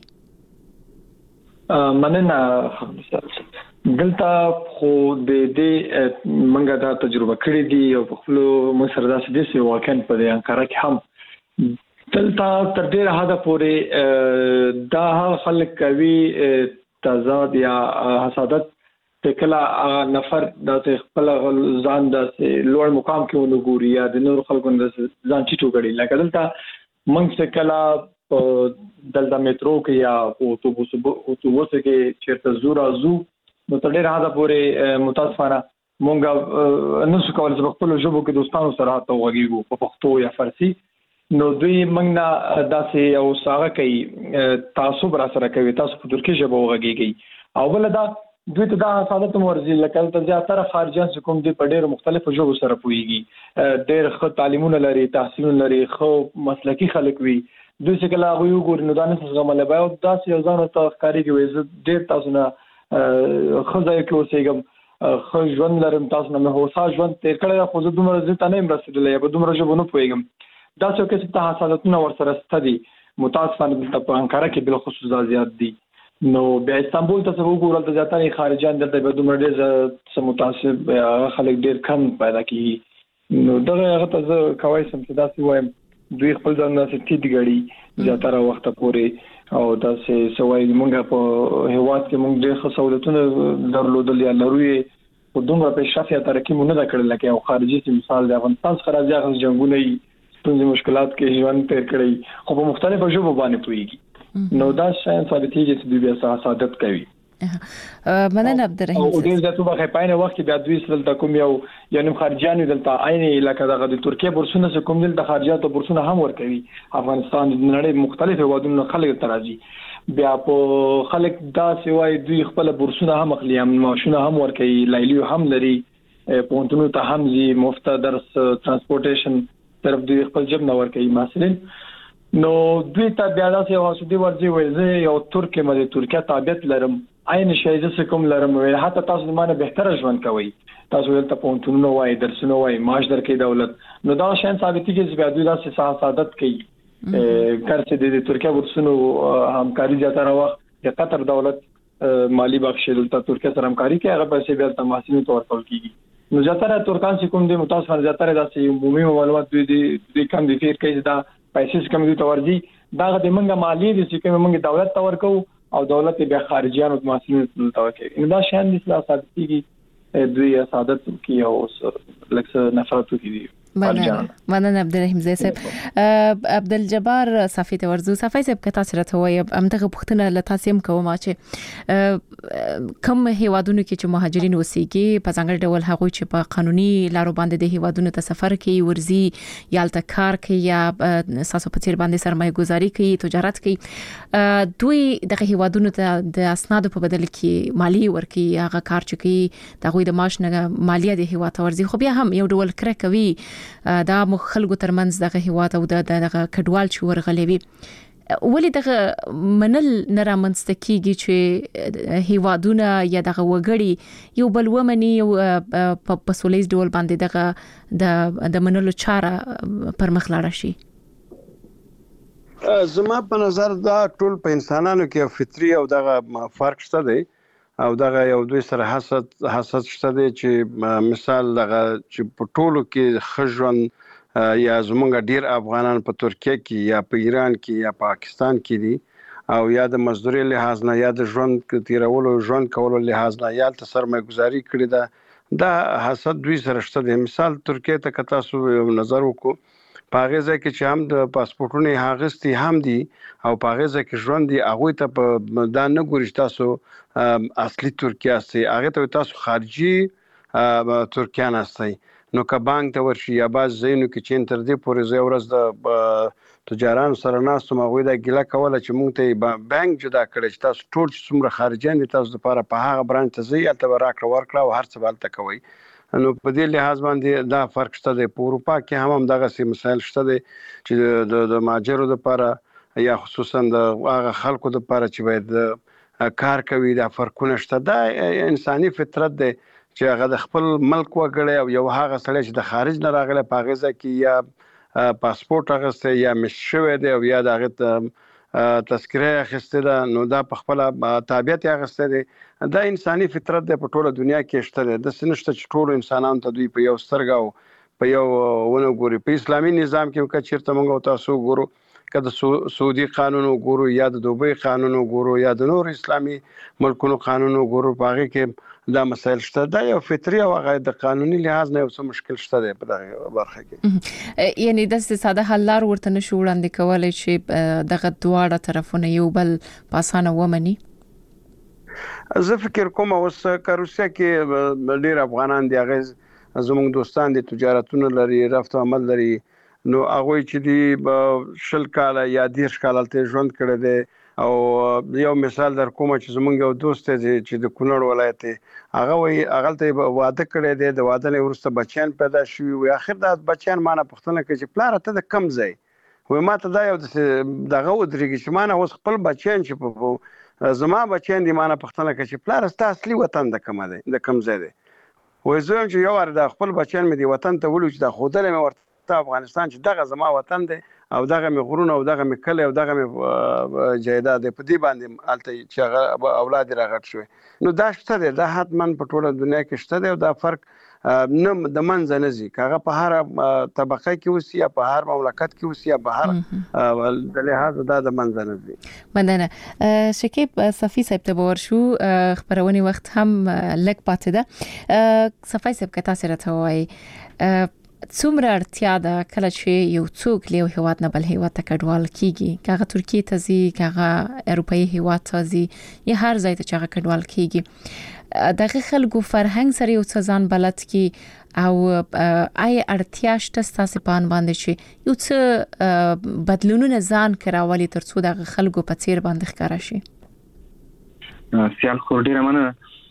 S4: مننه دلته خو د دې منګه دا تجربه کړې دي او په خپل مسر داسې دي واقعا په انقره کې هم دلته تر ډیره حده پورې دا خلک کوي تضاد یا حسادت کله نفر د خپل ځان د لوړ مقام کې ونګوري یا د نور خلکو د ځان چټو غړي لکه دلته موږ څه کله دلته میټرو کې یا اوتوبوس کې چیرته زو نو تر ډیره حده پورې متاسفانه موږ نو څه کولای چې خپل ژبه کې دوستانو سره ته وګورو په پښتو یا فارسی نو دوی موږ نه داسې او ساغه کوي تاسو بر سره کوي تاسو په ترکی ژبه وګورئ او بل دا دوی ته دا حسادت مرزي لکه ته زیاتره خارجيان کوم دي په ډېر مختلفو ژبو سره پويږي ډېر ښه تعلیمونه لري تحصیلونه لري خو مسلکی خلک وي دوی څنګه لا غوي ګور نو دا نه څه غمله به او داسې یو ځان ته ښکاری کوي ډېر تاسو نه خدای کې اوسېګم خو ژوند لرم تاسو نه هوسا ژوند تیر کړی خو زه دومره زه ته نه مرسته یا به دومره ژبه نه پويګم دا څه کې ته حسادتونه ورسره ستدي متاسفانه په انقره کې بل خصوص زیات دي نو بیا استانبول ته وګورل ته ځاتې خارجيان دلته به دومره ډېر متاسب خلک ډېر کم پیدا کیږي نو دغه هغه ته کوي سم چې داسې وایم دوی خپل ځان داسې تید غړي ځاتره وخت پورې او داسې سوای موږ په هیواد کې موږ ډېر ښه سہولتونه درلودل یا لروي په دومره په شافیا ترقی مونږ نه کړل لکه یو خارجي مثال د افغانستان څخه راځي جنگونه ستونزې مشکلات کې ژوند تیر کړی خو په مختلفو ژبو باندې پويږي نو دا شاین ثابتېږي چې دوی بیا حسادت کوي
S3: مننه عبدالرحیم
S4: او دې ځاتو په پاینه وخت کې بیا دوی سره د کوم یو یعنی خارجيان دلته عین علاقې د ترکیه بورسونه کوم دل د خارجياتو بورسونه هم ورکوي افغانستان د نړۍ مختلف هیوادونو خلک ترازي بیا په خلک دا سوای دوی خپل بورسونه هم اخلي هم ماشونه هم ورکوي لایلیو هم لري پونتونو ته هم زی مفت درس ترانسپورټیشن طرف دوی خپل جب نه ورکوي مثلا نو دوی ته بیا داسې واسطي ورځي وایي یو ترکیه مده ترکیه تابعیت لرم عین شی چې کوم لرم وي حتی تاسو مانه بهتره ژوند کوي تاسو ولته پونتونو وای درسونه وای معاش درکې دولت نو دا شین ثابتي کې بیا دوی داسې سعادت کوي کارڅه د ترکیه ورسونو همکاري زیاتره وخت د قطر دولت مالی بخښي دلته ترکیه سره همکاري کوي هغه پیسې بیا تماسینو تور کول کیږي نو زیاتره ترکان چې کوم دي متاسفانه زیاتره داسې عمومي معلومات دوی کم دي فیر کوي دا پیسې کم دي تورځي دا د منګه مالی دي چې کوم منګه دولت تور کو او دولت بیا خارجيانو تماسینو تور کوي دا شان دي سیاست کیږي دوی سعادت کی او لکه نفرت کی
S3: مننه عبدالرحیم زی صاحب عبدالجبار صافی ته ورزو صافی صاحب کته سره ته وای امدغه پښتنه لتاسیم کوم چې کم هیوادونو کې چې مهاجرین وسیږي په څنګه ډول هغه چې په قانوني لارو باندې د هیوادونو ته سفر کوي ورزي یالته کار کوي یا ساسو په تیر باندې سرمایه گذاري کوي تجارت کوي دوی د هیوادونو ته د اسناد په بدل کې مالی ورکي هغه کار چي دغه د معاش نه مالیه د هیواد ورزي خو بیا هم یو ډول کړه کوي دا مخالګو ترمنځ دغه هیواد او دغه کډوال چې ورغلوي ولې دغه منل نرامنځته کیږي چې هیوادونه یا دغه وګړي یو بل ومني په سولېز ډول باندې دغه د منلو چاره پر مخ لاړ شي
S5: زما په نظر دا ټول په انسانانو کې فطري او دغه فرق شته دی او دغه یو دوی سره حسد شته دی چې مثال دغه چې په ټولو کې خژون یا زمونږ ډیر افغانان په ترکیه کې یا په ایران کې یا پاکستان کې دي او یا د مزدوري لحاظ نه یا د ژوند تیرولو ژوند کولو لحاظ نه یا د سرمایه گذاري کړی دا حسد دوی سره شته دی مثال ترکیه ته کتا سو نظر وکړو پاغه ځکه چې هم د پاسپورتونو هاغستی هم دي او پاغه ځکه ژوند دي هغه ته دا نه ګوري تاسو اصلي ترکیه سي هغه ته تاسو خارجي ترکیان استئ نو که بانک ته ورشي یا باز زینو کې چې تر دې پورې زه ورځ د تجاران سره ناس ته مغوي دا ګیله کوله چې مونږ ته بانک جدا کړی چې تاسو ټول څومره خارجيان دي تاسو لپاره په هغه برانچ ته ځي البته راکړه ورکړه او هر څه بالته کوي نو په دې لحاظ باندې دا فرق شته دی په اروپا کې هم دغه سي مسایل شته دي چې د ماجرو لپاره یا خصوصا د هغه خلکو لپاره چې باید کار کوي دا فرقونه شته دا انساني فطرت دی چې هغه د خپل ملک وګړي او یو هغه سړی چې د خارج نه راغلی په غزا کې یا پاسپورت اخیسته یا مشوي دی او یا دغه تذکره اخیسته ده نو دا په خپل تابعیت اخیسته دی دا انساني فطرت دی په ټوله دنیا کې شته د سنشت چې ټول انسانانو ته دوی په یو سترګو په یو ونه ګوري په اسلامي نظام کې که چیرته موږ تاسو ګورو که د سعودي قانون وګورو یا د دوبۍ قانون وګورو یا د نور اسلامي ملکونو قانون وګورو په هغه کې دا مسایل شته. دا یو فطري او هغه د قانوني لحاظ نه یو څه مشکل شته دی په دغه برخه کې.
S3: یعنی د ساده حل لار ورته نشو وړاندې کولای چې دغه دواړه طرفونه یو بل په اسانه ومني.
S5: زه فکر کوم اوس که روسیه کې ډېر افغانان دي، هغه زموږ دوستان دي، تجارتونه لري، رفت و عمل لري، نو هغه چې دی 20 کاله یا 30 کاله ته ژوند کړی دی. او یو مثال در کوم چې زمونږ یو دوست دی چې د کونړ ولایت هغه وایي هغه ته واده کړی دی، د واده نه وروسته بچیان پیدا شوي وي. اخر دا بچیان ما نه پوښتنه کوي چې پلاره ته د کم ځای وایي، ما ته دا یو دغه ودرېږي چې ما نه اوس خپل بچیان چې زما بچیان دي ما نه پوښتنه کوي چې پلاره ستا اصلي وطن د کومه دی، د کوم ځای دی. وایي زه چې یو وار د خپل بچیان مې دې وطن ته ولو چې دا ښودلی مې ورته افغانستان چې دغه زما وطن دی او دغه مې غرونه او دغه مې کلی او دغه مې جایداد دی، په دې باندې هلته چې هغه اولاد یې راغټ شوی. نو دا شته دی، دا حتما په ټوله دنیا کې شته دی او دا فرق نه د منځه نه ځي، که هغه په هر طبقه کې اوسي یا په هر مملکت کې اوسي یا په هر د لحاظ دا د منځه نه ځي.
S3: مننه. شکیب صفی صاحب ته ورشو، خبرونی وخت هم لږ پاتې ده. صفی صاحب که تاسو راته وایي څومره اړتیا ده کله چې یو څوک له هیواد نه بل هیواد ته کډوال کیږي، کاغه ترکیه ته ځي، کاغه اروپאי هیواد ته ځي، یا هر ځای ته چې هغه کډوال کیږي، دغه خلکو فرهنګ سره یو څه ځان بلد کی او آیا اړتیا شته ستاسو په ان باندې چې یو څه بدلونونه ځان کراولي ترڅو دغه خلکو په څیر باندې ښکارا شي؟
S6: سیال خو ډیره مننه.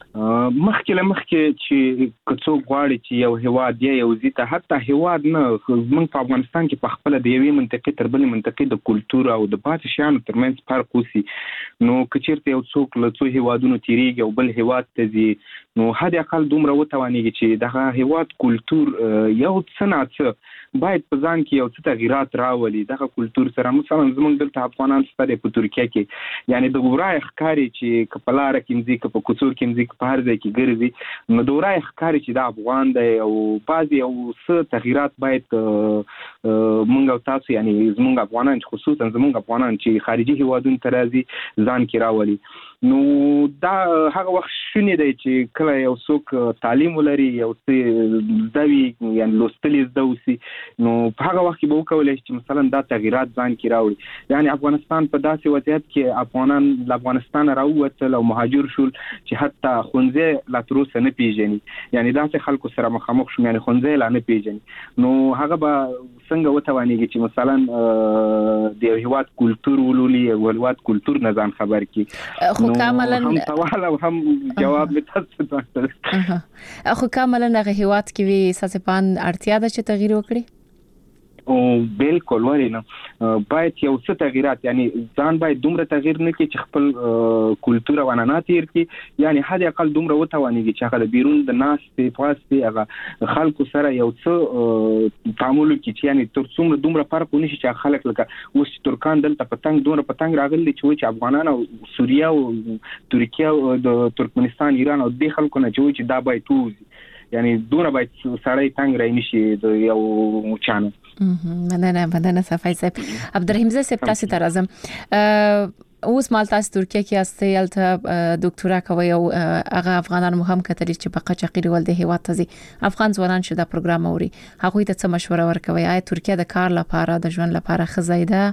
S6: مخکې چې کڅوګ غواړي چې یو هیواد یا یو ځای حتی هیواد نه، موږ په افغانستان کې په خپل د یوې منطقې تر بلې منطقې د کلتور او د پاتې شیانو ترمنځ فرق وسی. نو کچیرته یو څوک له څو هیوادونو تیریږي او بل هیواد ته ځي، نو حد اقل دومره وتوانیږي چې دغه هیواد کلتور یو څه نه څه باید په ځان کې یو څه تغیرات راولي دغه کلتور سره. مثلا زموږ دلته افغانان ستاره په ترکیه کې یعنی د ګورای ښکاری چې کپلار کې مزي په کوڅو کې مزي په هر ځای کې ګرځي، نو دورای ښکاری چې د افغان دی او بعضي او څه تغیرات باید مونږ او تاسو یعنی زموږ افغانان خصوصا زموږ افغانان چې خارجي هیوادونو ته راځي ځان کې راولي. نو دا هغه وخت شونې دی چې کله یو څوک تعلیم ولري، یو څه زوی یعنی لوستلی زوسی، نو په هغه وخت کې به وکولای شي چې مثلا دا تغیرات ځان کې راوړي. یعنی افغانستان په داسې وضعیت کې افغانان له افغانستان راووتل او مهاجر شول چې حتی خونځې لا تر اوسه نه پیژني، یعنی داسې خلکو سره مخامخ شو یعنی خونځې لا نه پیژني. نو هغه به څنګه وتوانیږي چې مثلا د هیواد کلتور ولولي او هیواد کلتور نه ځان خبر کی؟
S3: کاملا
S6: هم سوال او هم جواب متاسف ده.
S3: خو کاملا هغه هیواد کې وی ساسپان اړتیا ده چې تغییر وکړي.
S6: او بالکل ولی نه باید یو څه تغیرات یعنی ځان باید دومره تغییر نه کړي چې خپل کلتور او عنعنات یې کړي، یعنی حد اقل دومره وتوانیږي چې هغه بیرون د ناس په پاسته هغه خلکو سره یو څه تعامل کړي، یعنی تر څومره دومره فرق ونشي چې خلک لکه اوس ترکان دلته پتنګ دومره پتنګ راغلي چې افغانان او سوریه او ترکیه او د ترکمنستان ایران او د خلکو نه چې دا باید توزي، یعنی دونه باید سړی تنگ رای نشي د یو چانه.
S3: مننه صفای صاحب. عبدالرحیم صاحب تاسو ته راځم. اوس مال تاسو ترکیه کې استه یلته دکتورا کوي او هغه افغانان مهم کتلی چې په قچقیر ول د هیواد ته افغان ځوانان شو دا پروګرام اوري، هغه ته څه مشوره ورکوي؟ آیا ترکیه د کار لپاره د ژوند لپاره خزایده؟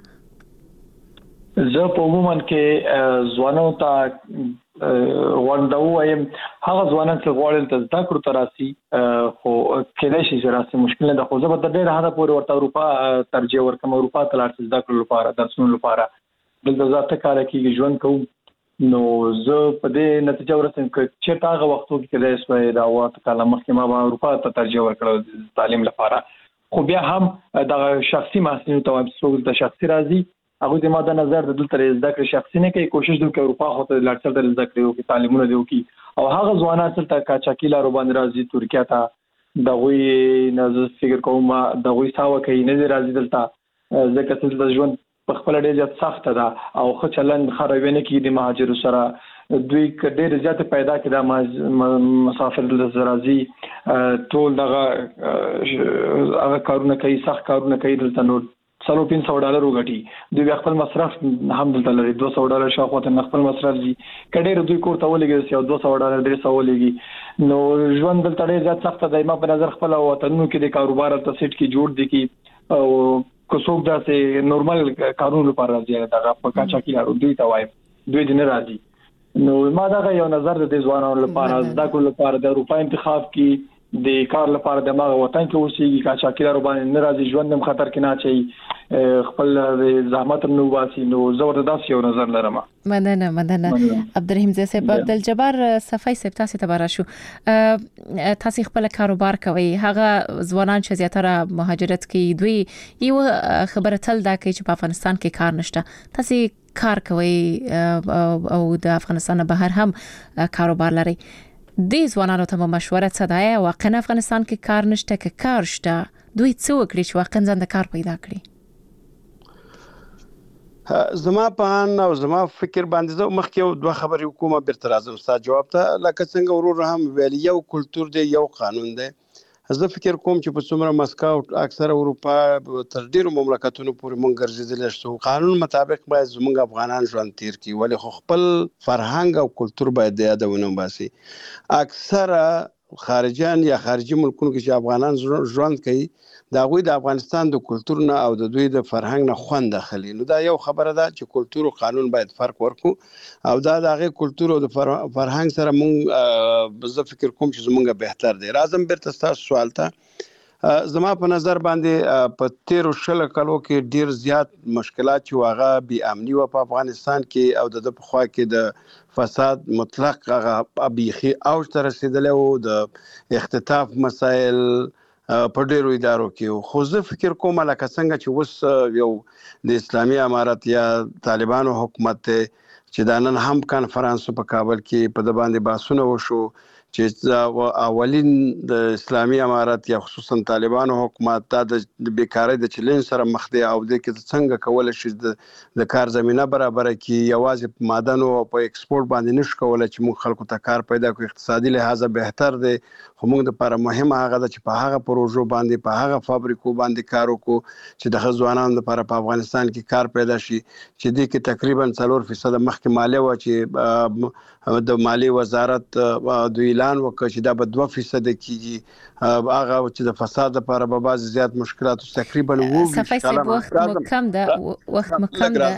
S4: زه په عموما کې ځوانو ته وندو وایم هغه ځوانان چې غواړي ته زده کړو تراسي خو کله شي چې راسي مشکل نه ده، خو زه به د ډېر هغه پورې ورته اروپا ترجیح ورکوم، اروپا ته لاړ زده کړو لپاره درسونو لپاره دلته ذاته کار کوي ژوند کوم. نو زه په دې نتیجه ورسېم چې هغه وختو کې کله سوي دا وخت کله مخکې ما به اروپا ته ترجیح ورکړو تعلیم لپاره، خو بیا هم د شخصي محصولینو ته څوک د شخصي راځي هغه د ماده نظر د دلته زده کړې شخصي نه کوي، کوشش دوی کوي اروپا خو ته لاړ تر زده کړې او کې تعلیمونه دی وکي، او هغه ځوانان چې کاچاکیلا رو باندې راځي ترکیه ته دغوی نه فکر کوم دغوی ساوه کوي نه راځي دلته ځکه چې د ژوند په خپل ډېر زیات سخت ده او خو چلن خرابې نه کیږي د مهاجر سره دوی ډېر زیات پیدا کړه مسافر دلته راځي ټول دغه هغه کارونه کوي سخت کارونه کوي دلته نور $500 وګټي دوی خپل مصرف هم دلته لري $200 شاوخوا خپل مصرف دي کډېر دوی کوړه ولګي چې $200 ډېر ولګي نو ژوند دلته ډېر زیات سخت دی ما په نظر خپل وطنونو کې د کاروبار ته سیټ کې جوړ دي کی او کوڅوک داسې نورمال قانون لپاره راځي دا په کاچا کې لارو دوی ته وايي دوی دې نه راځي نو ما دا یو نظر د ځوانانو لپاره دا کول لپاره د اروپا انتخاب کې د کار لپاره د ماغه وطن کې اوسېږي کاچا کې لارو باندې ناراضي ژوند هم خطر کې نه چي خپل زحمت نو واسي نو زبردست یو نظر لرم
S3: مننه عبدالرحیم زی صاحب عبدالجبار صفای صاحب تاسو ته براشو تاسو خپل کاروبار کوي هغه ځوانان چې زیاتره مهاجرت کوي دوی یو خبره تل دا کوي چې په افغانستان کې کار نشته تاسو کار کوي او د افغانستان بهر هم کاروبار لري د ځوانانو ته مشوره څه ده واقعا افغانستان کې کار نشته که کار شته دوی څه وکړي چې واقعا ځان د کار پیدا کړي
S5: زما په او زما فکر باندې زه مخکې دوه خبرې کومه بیرته راځم ستاسو جواب ته لکه څنګه ورور هم ویل یو کلچر دی یو قانون دی زه فکر کوم چې په څومره مسکو اکثر اروپا تر ډیرو مملکتونو پورې مونږ ګرځېدل شو قانون مطابق باید زموږ افغانان ژوند تیر کړي ولی خو خپل فرهنګ او کلچر باید د یادونه باسي اکثر خارجيان یا خارجي ملکونو کې چې افغانان ژوند کوي دا غوي د افغانستان د کلچر نه او د دوی د فرهنګ نه خوند اخلي نو دا یو خبره ده چې کلچر او قانون باید فرق ورکو او دا دغه کلچر او د فرهنګ سره مونږ زه فکر کوم چې زمونږ بهتر دی راځم بیرته تاسو سوال ته زما په نظر باندې په 13 کلو کې ډیر زیات مشکلات چې واغه بي امني و په افغانستان کې او د خوا کې د فساد مطلق هغه ابيخي او تر رسیدل او د اختطاف مسائل په ډیرو ادارو کې خو زه فکر کوم لکه څنګه چې اوس یو د اسلامي امارت یا طالبانو حکومت چې دا نن هم کانفرنس په کابل کې په د باندې باسونه وشو چې اولین د اسلامي امارت یا خصوصا طالبانو حکومت د بیکاری د چیلنج سره مخ دی او د کې څنګه کول شي د کار زمينه برابر کی یوازې په معدن او په ایکسپورت باندې نش کول چې موږ خلکو ته کار پیدا کوو اقتصادي لحاظ بهتر دی خو موږ د لپاره مهمه هغه ده چې په هغه پروژو باندې په هغه فابریکو باندې کار وکړو چې د ځوانانو لپاره په افغانستان کې کار پیدا شي چې د کې تقریبا 4% مخکې مالیه و چې د مالی وزارت د اعلان وکړ چې دا به 2% کیږي هغه چې د فساد لپاره به بعض زیات مشکلات تقریبا وو
S3: وخت کم ده وخت کم ده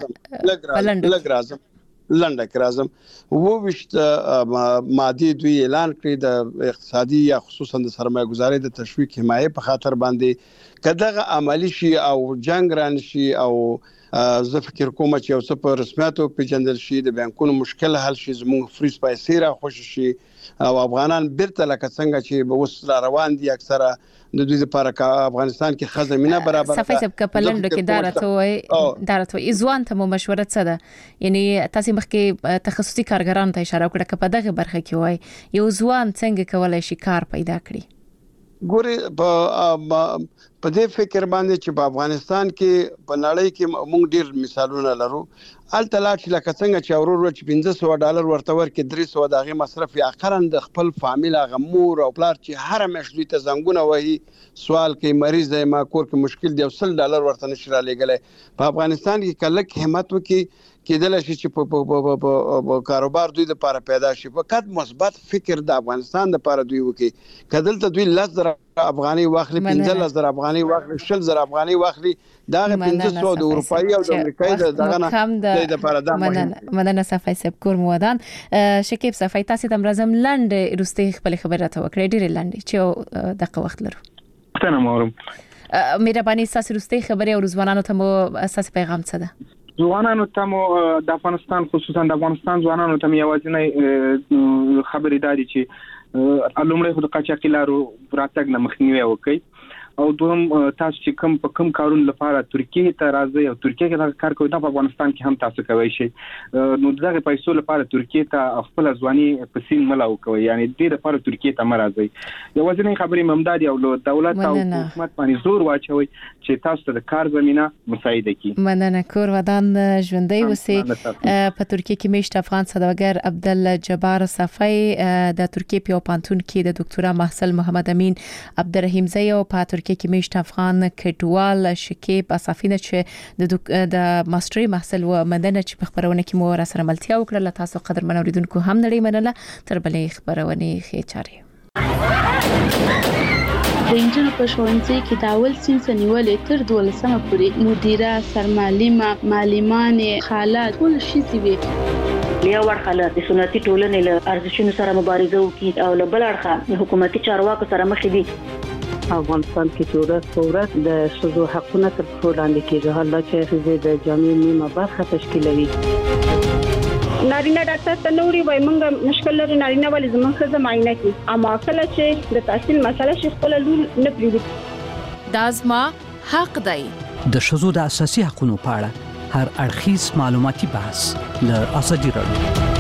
S5: لنډه کرازم ووشت مادي دوی اعلان کړی د اقتصادي یا خصوصا د سرمایه گذاري د تشویق حمایت په خاطر باندې کداغه عملی شي او جنگ ران شي او زه فکر کوم چې یو څه په رسمیاتو پیژندل شي د بانکونو مشکل حل شي زموږ فریز پیسې را خوش شي او افغانان بیرته لکه څنګه چې به وس روان دي اکثره د دوی لپاره افغانستان کې خزمینه برابر
S3: صفای سب کپلند کې دارته ځوان ته مشوره څه ده یعنی تاسو مخکې تخصصي کارګرانو ته اشاره وکړه په دغه برخه کې وای یو ځوان څنګه کولای شي کار پیدا کړي
S5: ګوري په دې فکر باندې چې په افغانستان کې په نړۍ کې موږ ډیر مثالونه لرو التلاټ لکه څنګه چې اورور چې $500 ورته ورکې 300 دغه مصرف اخرا د خپل فامیل غمور او پلار چې هر مشروع ته زنګونه وهي سوال کوي مریض دی ما کور کې مشکل دی $100 ورته نشي را لګلای په افغانستان کې کلک همت وکي کېدل شي چې په کاروبار دوی د لپاره پیدا شي فقط مثبت فکر د افغانستان د لپاره دوی وکي کدل ته دوی 10,000 افغاني واخلي 15,000 افغاني واخلي 60,000 افغاني واخلي دا 500 د اروپאי او د امریکایي دغه نه د لپاره دا
S3: مننه صفای سب کور مودان شکیب صفای تاسو د مرزم لاند روستي خپل خبره ته وکړه ډیره لاند چې دغه وخت لرو
S6: ستنه مورم
S3: مهرباني تاسو روستي خبره او ځوانانو ته مو اساس پیغام څه ده
S6: ځوانانو ته مو د افغانستان خصوصا د افغانستان ځوانانو ته یوازینی خبرې داري چې علومړی خو د قاچاقي لارو راتګ نه مخنیوي وکړي او دوهم تاسو چې کوم کارون لپاره ترکیه ته راځي او ترکیه کې کار کوي په افغانستان کې هم تاسو کوي شي نو دغه پیسو لپاره ترکیه ته خپل ځواني په سین ملاو کوي یعنی د لپاره ترکیه ته مرزي یوازینی خبرې ممدادي او دولت او حکومت باندې زور واچوي چې تاسو ته د کار زمينه مساعده کړي
S3: مننه کور ودان ژوندۍ وسی په ترکیه کې میشت افغان سوداګر عبدالجبار صفای د ترکیه په پانتون کې د دکتورا محصل محمد امین عبدالرحیم زی او په ترکیه کې میشت افغان کډوال شکیب اصافینه چې د ماستري محصل و مدنه چې په خبرونه کې مو را سره ملتیا وکړه. تاسو قدر منوریدونکو هم نړۍ منله. تر بلې خبرونه ښه چاري
S7: د انجن په ښوونځي کې د اول صنف نیولې تر 12مه پورې مدیره سرمعلمه معلمان خالات ټول شي وي.
S8: یو ورخه د سنتي ټولنې له ارزښتونو سره مبارزه وکړي او له بل اړخه حکومتي چارواکو سره مخ دي.
S9: افغانستان کې چې ورځ د شذو حقونه تر څو لاندې کېږي، حالا چې د جامعې نیمه برخه تشکیلوي.
S10: نارینه ډاکټر ته نوري وای مونږ مشکل لري نارینه ولې زموږ خزه معاینه کی اما کله چې د تحصیل مسله شي خپل لول نه پریږدي.
S3: دا زما حق دی.
S11: د شذو د اساسي حقوقو په اړه هر اړخیز معلوماتي بحث له ازادي راډیو